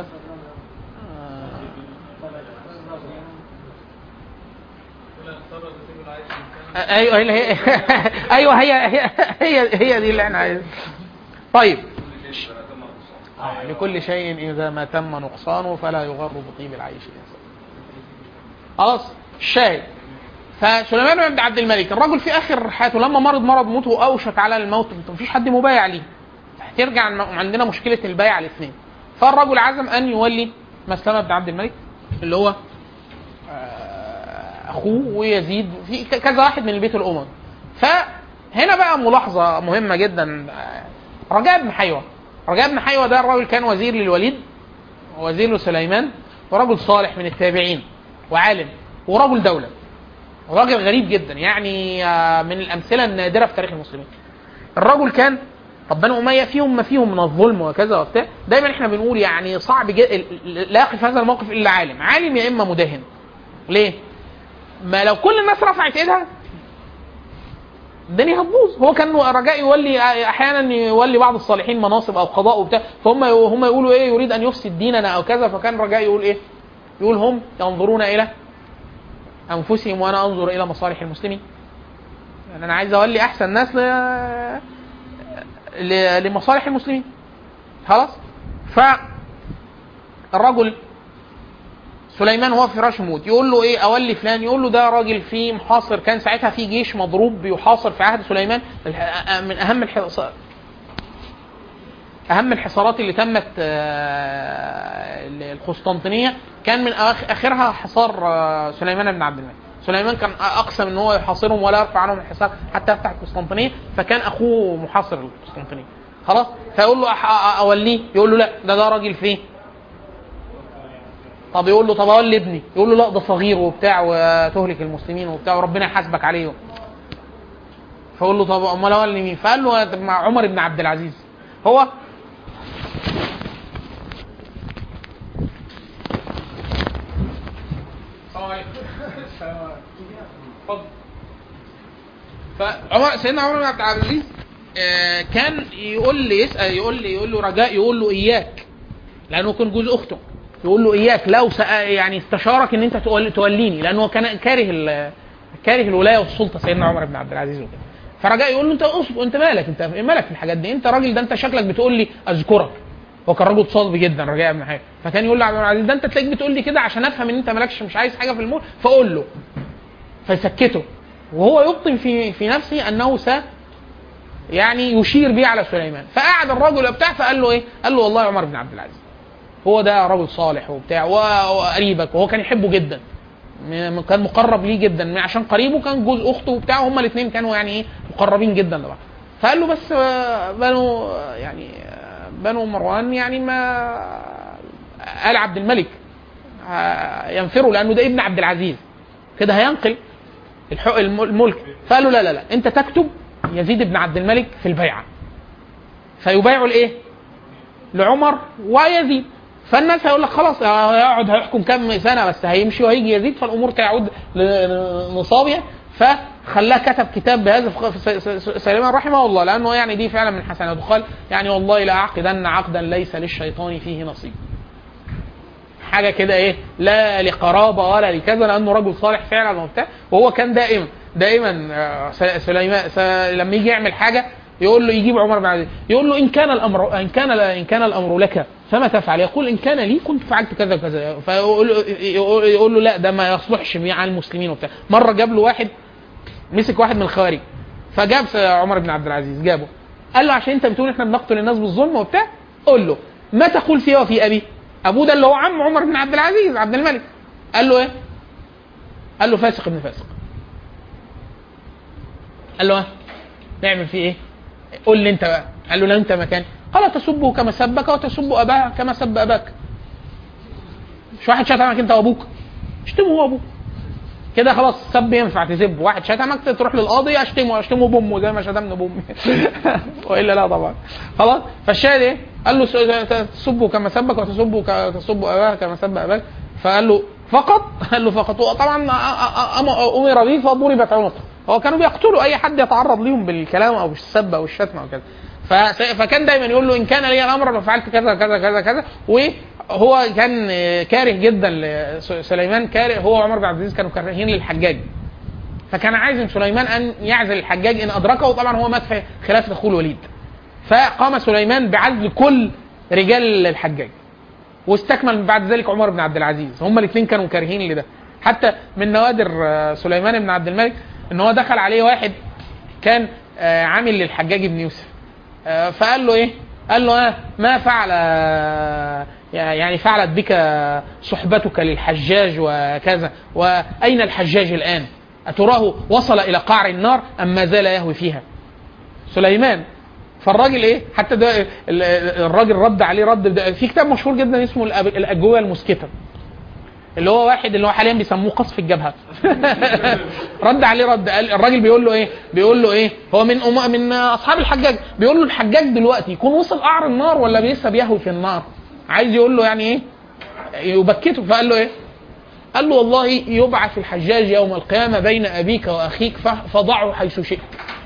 ايوه هي ايوه هي هي هي, هي دي اللي احنا عايزين. طيب آه لكل شيء اذا ما تم نقصانه فلا يغر بطيب العيش الانسان. خلاص الشاهد. فسليمان بن عبد الملك الرجل في اخر حياته لما مرض مرض موته واوشك على الموت، مفيش حد مبايع ليه، هترجع عندنا مشكله البيع الاثنين. فالرجل عزم ان يولي مسلمه بن عبد الملك اللي هو اخوه ويزيد في كذا واحد من البيت الاموي. فهنا بقى ملاحظه مهمه جدا، رجاء بن حيوه. رجاء بن حيوه ده الراجل كان وزير للوليد ووزير لسليمان، ورجل صالح من التابعين وعالم ورجل دوله، راجل غريب جدا يعني من الامثله النادره في تاريخ المسلمين. الرجل كان طب بنو اميه فيهم ما فيهم من الظلم وكذا وبتاع، دايما احنا بنقول يعني صعب لا يقف هذا الموقف الا عالم، عالم يا اما مدهن. ليه؟ ما لو كل الناس رفعت ايدها الدنيا هتبوظ. هو كان رجاء يولي احيانا يولي بعض الصالحين مناصب او قضاء وبتاع، فهم هم يقولوا ايه يريد ان يفسد ديننا او كذا، فكان رجاء يقول ايه؟ يقول هم ينظرون الى انفسهم وانا انظر الى مصالح المسلمين. يعني انا عايز اولي احسن ناس ل... ل... لمصالح المسلمين. خلاص. فالرجل سليمان هو في فراش موت يقول له ايه اولي فلان، يقول له ده راجل فيه محاصر، كان ساعتها في جيش مضروب بيحاصر في عهد سليمان، من اهم الحصار اهم الحصارات اللي تمت القسطنطينيه، كان من اخرها حصار سليمان بن عبد الملك. سليمان كان اقسم ان هو يحاصرهم ولا يرفع عنهم الحصار حتى يفتح القسطنطينيه، فكان اخوه محاصر القسطنطينيه. خلاص. فيقول له اوليه، يقول له لا ده ده راجل فيه. طب يقول له طب اولي ابني، يقول له لا ده صغير وبتاع وتهلك المسلمين وبتاع وربنا يحاسبك عليه. فيقول له طب امال اولي مين؟ فقال له مع عمر بن عبد العزيز. هو فعمر سيدنا عمر بن عبد العزيز كان يقول لي يسال يقول لي يقول له رجاء، يقول له اياك، لانه كان جوز اخته، يقول له اياك لو يعني استشارك ان انت توليني، لانه كان كاره كاره الولايه والسلطه سيدنا عمر بن عبد العزيز وكده. فرجاء يقول له انت اصبر، انت مالك، انت مالك في الحاجات دي، انت راجل، ده انت شكلك بتقول لي اذكرك. هو كان راجل صلب جدا رجاء بن حيوه، فكان يقول له عبد العزيز ده انت تلاقيك بتقول لي كده عشان افهم ان انت مالكش مش عايز حاجه في المول، فقول له. فيسكته وهو يبطن في في نفسه انه س يعني يشير به على سليمان. فقعد الرجل بتاع فقال له ايه؟ قال له والله عمر بن عبد العزيز هو ده رجل صالح وبتاع وقريبك، وهو كان يحبه جدا، كان مقرب ليه جدا عشان قريبه كان جوز اخته وبتاع، هما الاثنين كانوا يعني ايه مقربين جدا لبعض. فقال له بس بنو يعني بنو مروان يعني ما آل عبد الملك ينفروا لانه ده ابن عبد العزيز كده هينقل الملك. فقال له لا لا لا انت تكتب يزيد بن عبد الملك في البيعه فيبايعوا لايه؟ لعمر ويزيد. فالناس هيقول لك خلاص هيقعد هيحكم كم سنه بس هيمشي وهيجي يزيد فالامور تعود لنصابها. فخلاه كتب كتاب بهذا سليمان رحمه الله لانه يعني دي فعلا من حسناته. قال يعني والله لا اعقدن عقدا ليس للشيطان فيه نصيب، حاجه كده ايه لا لقرابه ولا لكذا، لانه رجل صالح فعلا وبتاع. وهو كان دائما دائما سليمان لما يجي يعمل حاجه يقول له يجيب عمر بن عبد العزيز يقول له ان كان الامر ان كان ان كان الامر لك فما تفعل؟ يقول ان كان لي كنت فعلت كذا كذا. فيقول يقول له لا ده ما يصلحش مع المسلمين وبتاع. مره جاب له واحد مسك واحد من الخوارج فجاب عمر بن عبد العزيز جابه قال له عشان انت بتقول احنا بنقتل الناس بالظلم وبتاع قول له ما تقول فيه وفي ابي؟ ابوه ده اللي هو عم عمر بن عبد العزيز عبد الملك. قال له ايه؟ قال له فاسق ابن فاسق. قال له نعمل فيه ايه؟ قول لي انت بقى. قال له لا انت مكان. قال تسبه كما سبك وتسب اباه كما سب اباك. مش واحد شتمك انت وابوك اشتمه هو ابوك كده خلاص. سب ينفع تسب واحد شتمك تروح للقاضي اشتمه اشتمه بامه زي ما شتمنا بامي والا لا طبعا خلاص. فالشاهد ايه؟ قال له تسبه كما سبك وتسبه تسب اباه كما سب اباك. فقال له فقط؟ قال له فقط. طبعا امر به فضربت عنقه. هو كانوا بيقتلوا اي حد يتعرض لهم بالكلام او بالسب او الشتم او كذا. فكان دايما يقول له ان كان لي الامر ففعلت كذا كذا كذا كذا. وهو كان كاره جدا لسليمان، كاره هو وعمر بن عبد العزيز كانوا كارهين للحجاج، فكان عايز من سليمان ان يعزل الحجاج ان ادركه. وطبعا هو مات في خلافه اخوه الوليد. فقام سليمان بعزل كل رجال الحجاج واستكمل من بعد ذلك عمر بن عبد العزيز. هم الاثنين كانوا كارهين لده. حتى من نوادر سليمان بن عبد الملك ان هو دخل عليه واحد كان عامل للحجاج بن يوسف فقال له ايه؟ قال له اه ما فعل يعني فعلت بك صحبتك للحجاج وكذا، واين الحجاج الان؟ اتراه وصل الى قعر النار ام ما زال يهوي فيها؟ سليمان. فالراجل ايه؟ حتى ده الراجل رد عليه رد في كتاب مشهور جدا اسمه الاجوبه المسكته، اللي هو واحد اللي هو حاليا بيسموه قصف الجبهه. رد عليه رد. الراجل بيقول له ايه؟ بيقول له ايه؟ هو من أم... من اصحاب الحجاج. بيقول له الحجاج دلوقتي يكون وصل قعر النار ولا لسه بيهوي في النار؟ عايز يقول له يعني ايه؟ يبكته. فقال له ايه؟ قال له والله يبعث الحجاج يوم القيامه بين ابيك واخيك فضعه حيث شئت.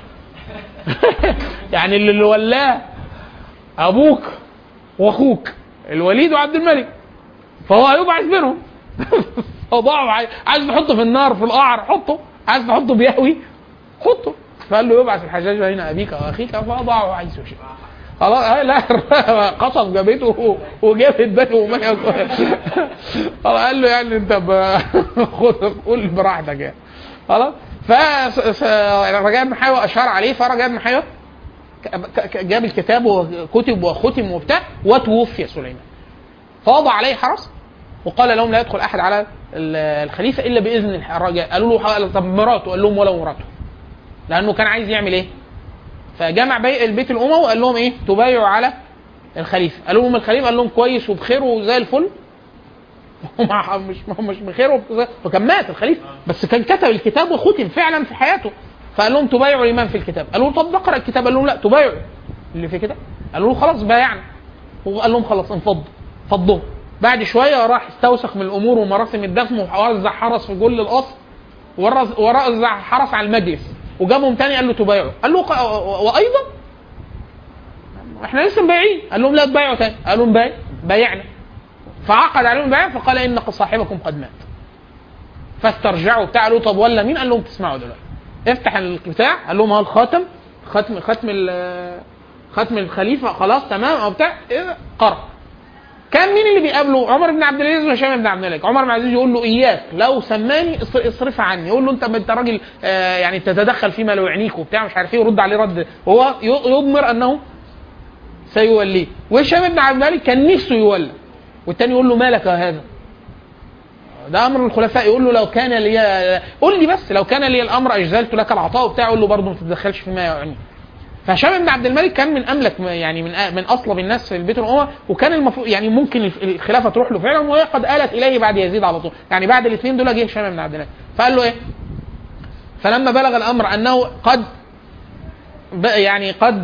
يعني اللي ولاه ابوك واخوك الوليد وعبد الملك فهو هيبعث بينهم. فضعه عايز تحطه في النار في القعر حطه، عايز تحطه بيهوي حطه. فقال له يبعث الحجاج بين ابيك واخيك فضعه حيث شئت. خلاص لا قصص جابته وجابت بيته وما قال له يعني انت خد قول براحتك يعني خلاص. فرجاء بن حيوة اشار عليه. فرجاء بن حيوة جاب الكتاب وكتب وختم وبتاع وتوفي سليمان. فوضع عليه حرس وقال لهم لا يدخل احد على الخليفه الا باذن الرجاء. قالوا له طب مراته؟ قال لهم ولا مراته، لانه كان عايز يعمل ايه؟ فجمع بي البيت الاموي وقال لهم ايه؟ تبايعوا على الخليفه. قالوا لهم الخليفه قال لهم كويس وبخير وزي الفل. مش مش بخير وكان مات الخليفه بس كان كتب الكتاب وختم فعلا في حياته. فقال لهم تبايعوا الامام في الكتاب. قالوا له طب نقرا الكتاب. قال لهم لا تبايعوا اللي في كده. قالوا له خلاص بايعنا. وقال لهم خلاص انفضوا فضوا. بعد شويه راح استوسخ من الامور ومراسم الدفن ووزع حرس في كل القصر ووزع حرس على المجلس وجابهم تاني. قال له تبايعوا. قال له وايضا احنا لسه بايعين. قال لهم لا تبايعوا تاني. قال لهم بايع بايعنا. فعقد عليهم بيع فقال ان صاحبكم قد مات. فاسترجعوا بتاع. قالوا طب ولا مين؟ قال لهم تسمعوا دلوقتي افتح البتاع. قال لهم ها الخاتم ختم ختم ختم الخليفه خلاص تمام او بتاع. قرأ كان مين اللي بيقابله؟ عمر بن عبد العزيز وهشام بن عبد الملك. عمر بن عبد العزيز يقول له اياك لو سماني اصرف عني، يقول له انت انت راجل آه يعني تتدخل فيما لا يعنيك وبتاع مش عارف ايه، يرد عليه رد وهو يضمر انه سيوليه. وهشام بن عبد الملك كان نفسه يولى، والتاني يقول له مالك هذا؟ ده امر الخلفاء. يقول له لو كان لي، قول لي بس لو كان لي الامر اجزلت لك العطاء بتاعه. يقول له برضه ما تتدخلش فيما يعني. فهشام بن عبد الملك كان من املك يعني من من اصلب الناس في البيت الاموي، وكان المفروض يعني ممكن الخلافه تروح له فعلا، وهي قد آلت اليه بعد يزيد على طول. يعني بعد الاثنين دول جه هشام بن عبد الملك فقال له ايه؟ فلما بلغ الامر انه قد يعني قد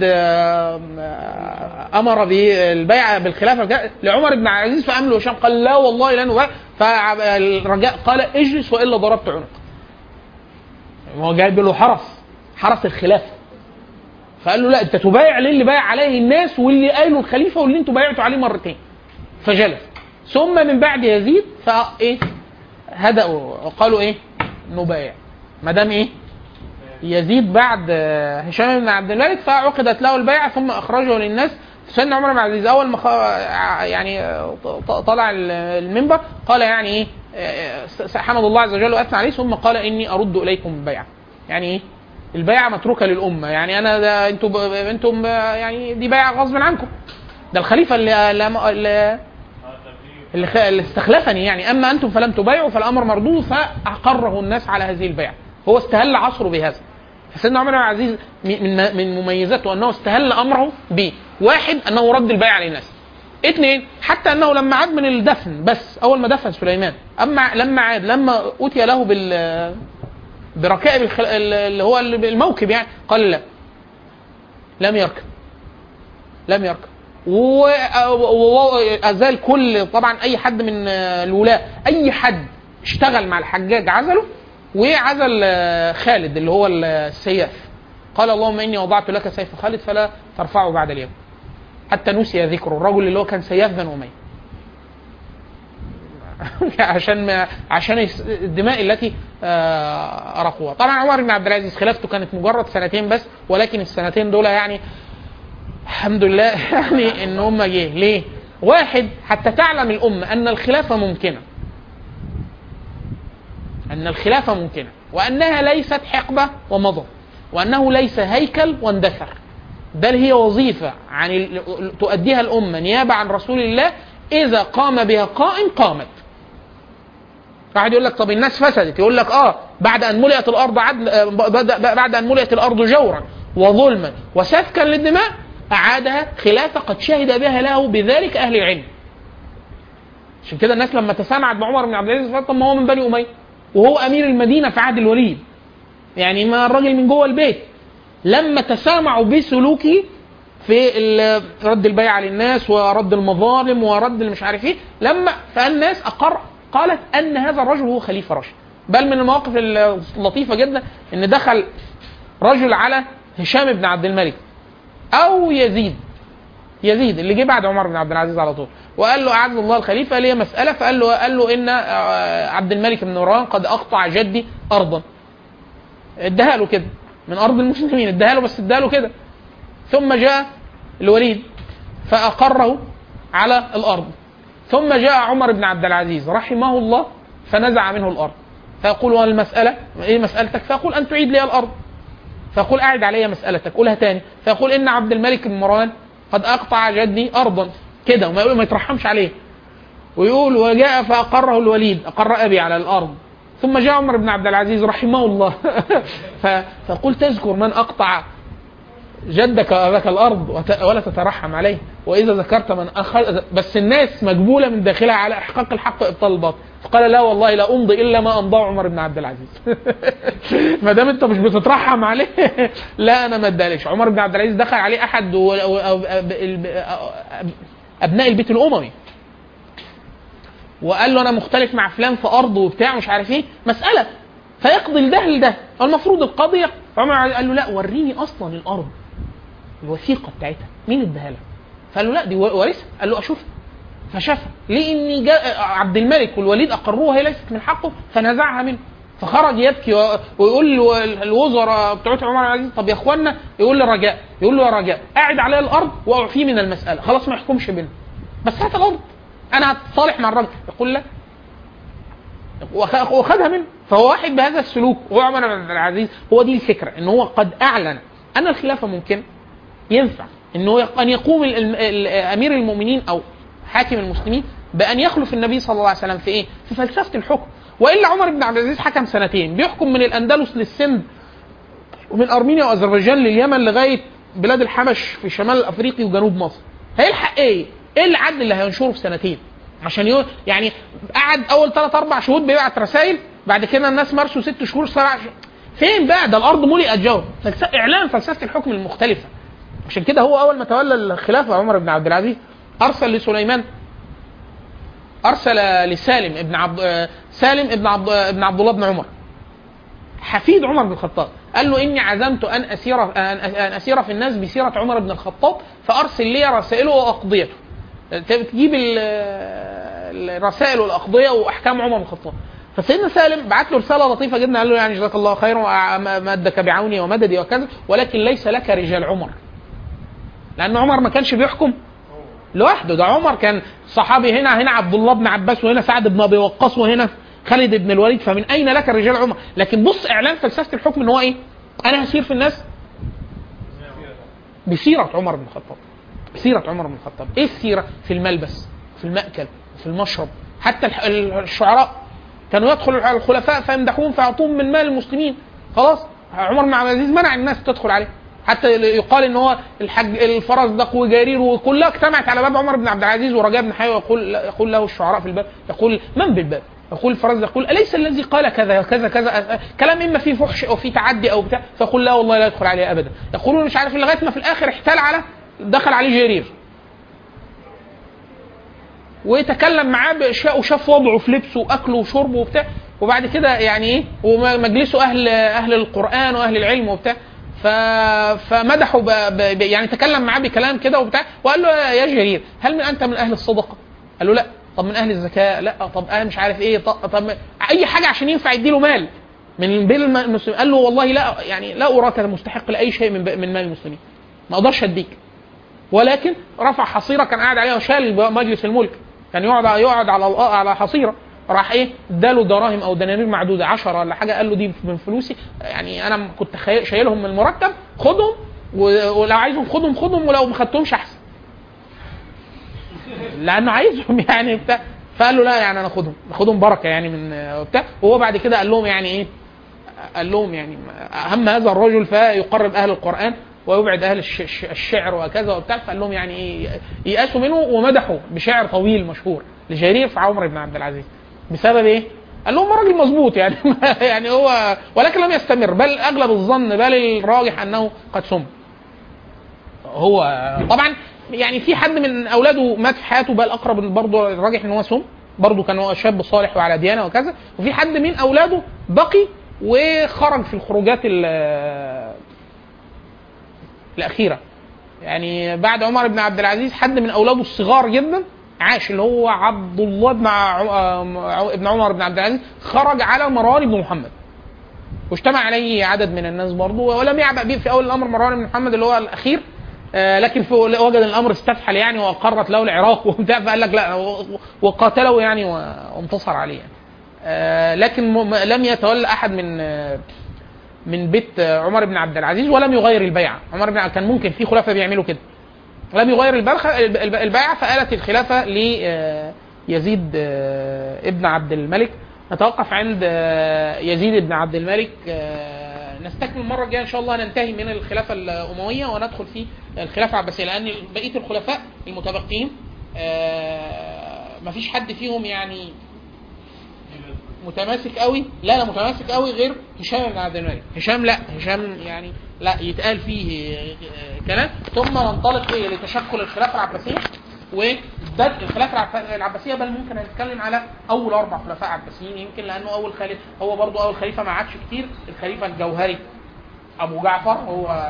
امر بالبيعه بالخلافه لعمر بن عبد العزيز، فقام له هشام قال لا والله لن أبايع. فالرجاء قال اجلس والا ضربت عنق. هو جايب له حرس حرس الخلافه، فقال له لا انت تبايع للي بايع عليه الناس واللي قايله الخليفه واللي انتوا بايعتوا عليه مرتين. فجلس. ثم من بعد يزيد فايه هدأوا قالوا ايه نبايع ما دام ايه يزيد بعد هشام بن عبد الملك، فعقدت له البيعه ثم اخرجه للناس. سيدنا عمر بن عبد العزيز اول ما يعني طلع المنبر قال يعني ايه حمد الله عز وجل واثنى عليه، ثم قال اني ارد اليكم البيعه. يعني ايه البيعه متروكه للامه، يعني انا ده انتم انتم يعني دي بيعه غصب عنكم، ده الخليفه اللي اللي, اللي استخلفني يعني، اما انتم فلم تبايعوا فالامر مردود. فاقره الناس على هذه البيعه، هو استهل عصره بهذا. فسيدنا عمر بن عبد العزيز من من مميزاته انه استهل امره ب واحد انه رد البيعه للناس، اثنين حتى انه لما عاد من الدفن بس اول ما دفن سليمان، اما لما عاد لما اتي له بال بركائب الخل... اللي هو الموكب يعني قال لا لم يركب لم يركب وازال كل طبعا اي حد من الولاة اي حد اشتغل مع الحجاج عزله، وعزل خالد اللي هو السياف. قال اللهم اني وضعت لك سيف خالد فلا ترفعه بعد اليوم، حتى نسي ذكره الرجل اللي هو كان سياف بن أمية عشان ما عشان الدماء التي أرقوها. طبعا عمر بن عبد العزيز خلافته كانت مجرد سنتين بس، ولكن السنتين دول يعني الحمد لله يعني ان هم جه ليه؟ واحد حتى تعلم الأمة أن الخلافة ممكنة، أن الخلافة ممكنة وأنها ليست حقبة ومضى، وأنه ليس هيكل واندثر، بل هي وظيفة عن تؤديها الأمة نيابة عن رسول الله، إذا قام بها قائم قامت. واحد يقول لك طب الناس فسدت، يقول لك آه بعد أن ملئت الأرض عدل، بعد أن ملئت الأرض جورا وظلما وسفكا للدماء أعادها خلافة قد شهد بها له بذلك أهل العلم. عشان كده الناس لما تسامعت بعمر بن عبد العزيز طب ما هو من بني أمية وهو أمير المدينة في عهد الوليد، يعني ما الراجل من جوه البيت، لما تسامعوا بسلوكه في رد البيعة للناس ورد المظالم ورد المش عارف ايه، لما فالناس أقر قالت أن هذا الرجل هو خليفة راشد. بل من المواقف اللطيفة جدا أن دخل رجل على هشام بن عبد الملك أو يزيد يزيد اللي جه بعد عمر بن عبد العزيز على طول، وقال له أعز الله الخليفة ليه مسألة، فقال له قال له إن عبد الملك بن مروان قد أقطع جدي أرضا، اداها له كده من أرض المسلمين، اداها له بس اداها له كده. ثم جاء الوليد فأقره على الأرض، ثم جاء عمر بن عبد العزيز رحمه الله فنزع منه الأرض، فيقول والمسألة إيه مسألتك؟ فيقول أن تعيد لي الأرض، فيقول أعد علي مسألتك، قولها تاني. فيقول إن عبد الملك بن مروان قد أقطع جدي أرضا كده، وما يقول ما يترحمش عليه، ويقول وجاء فأقره الوليد أقر أبي على الأرض. ثم جاء عمر بن عبد العزيز رحمه الله فقل تذكر من أقطع جدك وأباك الأرض ولا تترحم عليه، وإذا ذكرت من أخذ، بس الناس مجبولة من داخلها على إحقاق الحق إبطال الباطل. فقال لا والله لا أمضي إلا ما أمضى عمر بن عبد العزيز ما دام أنت مش بتترحم عليه لا أنا ما ادالكش. عمر بن عبد العزيز دخل عليه أحد أبناء البيت الأموي وقال له أنا مختلف مع فلان في أرضه وبتاع مش عارف إيه مسألة، فيقضي الده لده، المفروض القضية. عمر قال له لا وريني أصلا الأرض الوثيقة بتاعتها مين اداها لك؟ فقال له لا دي وارثها. قال له أشوفها، فشافها لأن جاء عبد الملك والوليد أقروها هي ليست من حقه فنزعها منه، فخرج يبكي ويقول الوزراء بتوع عمر بن العزيز طب يا اخوانا، يقول لرجاء يقول له يا رجاء قاعد على الأرض وأعفيه من المسألة، خلاص ما يحكمش بينه بس هات الأرض. انا هتصالح مع الراجل، يقول لا، وخدها منه. فهو واحد بهذا السلوك هو عمر بن عبد العزيز. هو دي الفكره، ان هو قد اعلن ان الخلافه ممكن ينفع انه ان يقوم امير المؤمنين او حاكم المسلمين بان يخلف النبي صلى الله عليه وسلم في ايه؟ في فلسفه الحكم. والا عمر بن عبد العزيز حكم سنتين بيحكم من الاندلس للسند، ومن ارمينيا واذربيجان لليمن لغايه بلاد الحبش في شمال افريقيا وجنوب مصر. هيلحق ايه؟ ايه العدل اللي هينشره في سنتين؟ عشان يو... يعني قعد اول ثلاث اربع شهور بيبعت رسائل، بعد كده الناس مارسوا ست شهور سبع شهور. فين بقى ده؟ الارض ملئت جور. اعلان فلسفه الحكم المختلفه. عشان كده هو اول ما تولى الخلافه عمر بن عبد العزيز ارسل لسليمان، ارسل لسالم ابن عبد سالم ابن عبد ابن عبد الله بن عمر حفيد عمر بن الخطاب، قال له اني عزمت ان اسير ان اسير في الناس بسيره عمر بن الخطاب فارسل لي رسائله واقضيته. تجيب الرسائل والاقضيه واحكام عمر بن الخطاب. فسيدنا سالم بعت له رساله لطيفه جدا، قال له يعني جزاك الله خيرا ومدك بعوني ومددي وكذا، ولكن ليس لك رجال عمر، لان عمر ما كانش بيحكم لوحده. ده عمر كان صحابي، هنا هنا عبد الله بن عباس، وهنا سعد بن ابي وقاص، وهنا خالد بن الوليد. فمن اين لك رجال عمر؟ لكن بص اعلان فلسفه الحكم ان هو ايه؟ انا هسير في الناس بسيره عمر بن الخطاب. سيره عمر بن الخطاب ايه السيره؟ في الملبس، في المأكل، في المشرب. حتى الشعراء كانوا يدخلوا على الخلفاء فيمدحون فيعطوهم من مال المسلمين. خلاص عمر بن عبد العزيز منع الناس تدخل عليه. حتى يقال ان هو الحج الفرزدق وجرير وكلها اجتمعت على باب عمر بن عبد العزيز، ورجاء بن حيوه يقول يقول له الشعراء في الباب، يقول من بالباب؟ يقول الفرزدق يقول اليس الذي قال كذا كذا كذا كلام اما فيه فحش او فيه تعدي او بتاع، فيقول لا والله لا يدخل عليه ابدا. يقولون مش عارف لغايه ما في الاخر احتال على دخل عليه جرير ويتكلم معاه باشياء وشاف وضعه في لبسه واكله وشربه وبتاع، وبعد كده يعني ايه ومجلسه اهل اهل القران واهل العلم وبتاع، ف... فمدحوا ب... ب... يعني تكلم معاه بكلام كده وبتاع، وقال له يا جرير هل من انت من اهل الصدقه؟ قال له لا. طب من اهل الزكاه؟ لا. طب انا مش عارف ايه. طب, طب اي حاجه عشان ينفع يديله مال من بين المسلمين. قال له والله لا، يعني لا اراك مستحق لاي شيء من ب... من مال المسلمين، ما اقدرش اديك. ولكن رفع حصيره كان قاعد عليها وشال مجلس الملك، كان يقعد يقعد على على حصيره، راح ايه اداله دراهم او دنانير معدوده عشرة ولا حاجه، قال له دي من فلوسي، يعني انا كنت شايلهم من المرتب، خدهم ولو عايزهم خدهم خدهم ولو ما خدتهمش احسن، لانه عايزهم يعني بتاع. فقال له لا يعني انا خدهم خدهم بركه يعني من بتاع. وهو بعد كده قال لهم يعني ايه، قال لهم يعني اهم هذا الرجل فيقرب اهل القران ويبعد اهل الشعر وكذا وبتاع. فقال لهم يعني ايه يقاسوا منه، ومدحوا بشعر طويل مشهور لجرير في عمر بن عبد العزيز. بسبب ايه؟ قال لهم راجل مظبوط يعني يعني هو، ولكن لم يستمر، بل اغلب الظن بل الراجح انه قد سم. هو طبعا يعني في حد من اولاده مات في حياته، بل اقرب برضه الراجح ان هو سم، برضه كان شاب صالح وعلى ديانه وكذا. وفي حد من اولاده بقي وخرج في الخروجات الاخيره، يعني بعد عمر بن عبد العزيز حد من اولاده الصغار جدا عاش، اللي هو عبد الله بن ابن عمر بن عبد العزيز، خرج على مروان بن محمد واجتمع عليه عدد من الناس برضه، ولم يعبأ به في اول الامر مروان بن محمد اللي هو الاخير، آه لكن في وجد الامر استفحل يعني وقرت له العراق وبتاع، فقال لك لا وقاتله يعني وانتصر عليه يعني. آه لكن لم يتولى احد من آه من بيت عمر بن عبد العزيز ولم يغير البيعه. عمر بن كان ممكن في خلفاء بيعملوا كده، لم يغير البيعه، فآلت الخلافه ليزيد ابن عبد الملك. نتوقف عند يزيد بن عبد الملك، نستكمل المره الجايه ان شاء الله. ننتهي من الخلافه الامويه وندخل في الخلافه العباسيه، لان بقيه الخلفاء المتبقين ما فيش حد فيهم يعني متماسك قوي، لا لا متماسك قوي غير هشام بن عبد الملك. هشام لا هشام يعني لا يتقال فيه كلام. ثم ننطلق ايه لتشكل الخلافه العباسيه وبدء الخلافه العباسيه، بل ممكن نتكلم على اول اربع خلفاء عباسيين يمكن، لانه اول خليفه هو برضو اول خليفه ما عادش كتير، الخليفه الجوهري ابو جعفر هو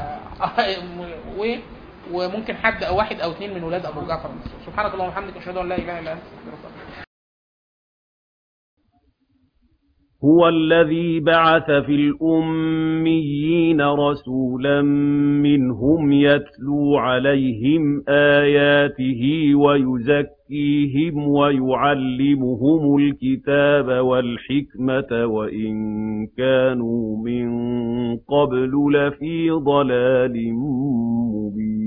وممكن حد او واحد او اثنين من اولاد ابو جعفر. سبحانك اللهم وبحمدك اشهد ان لا اله الا انت استغفرك. هُوَ الَّذِي بَعَثَ فِي الْأُمِّيِّينَ رَسُولًا مِّنْهُمْ يَتْلُو عَلَيْهِمْ آيَاتِهِ وَيُزَكِّيهِمْ وَيُعَلِّمُهُمُ الْكِتَابَ وَالْحِكْمَةَ وَإِن كَانُوا مِن قَبْلُ لَفِي ضَلَالٍ مُّبِينٍ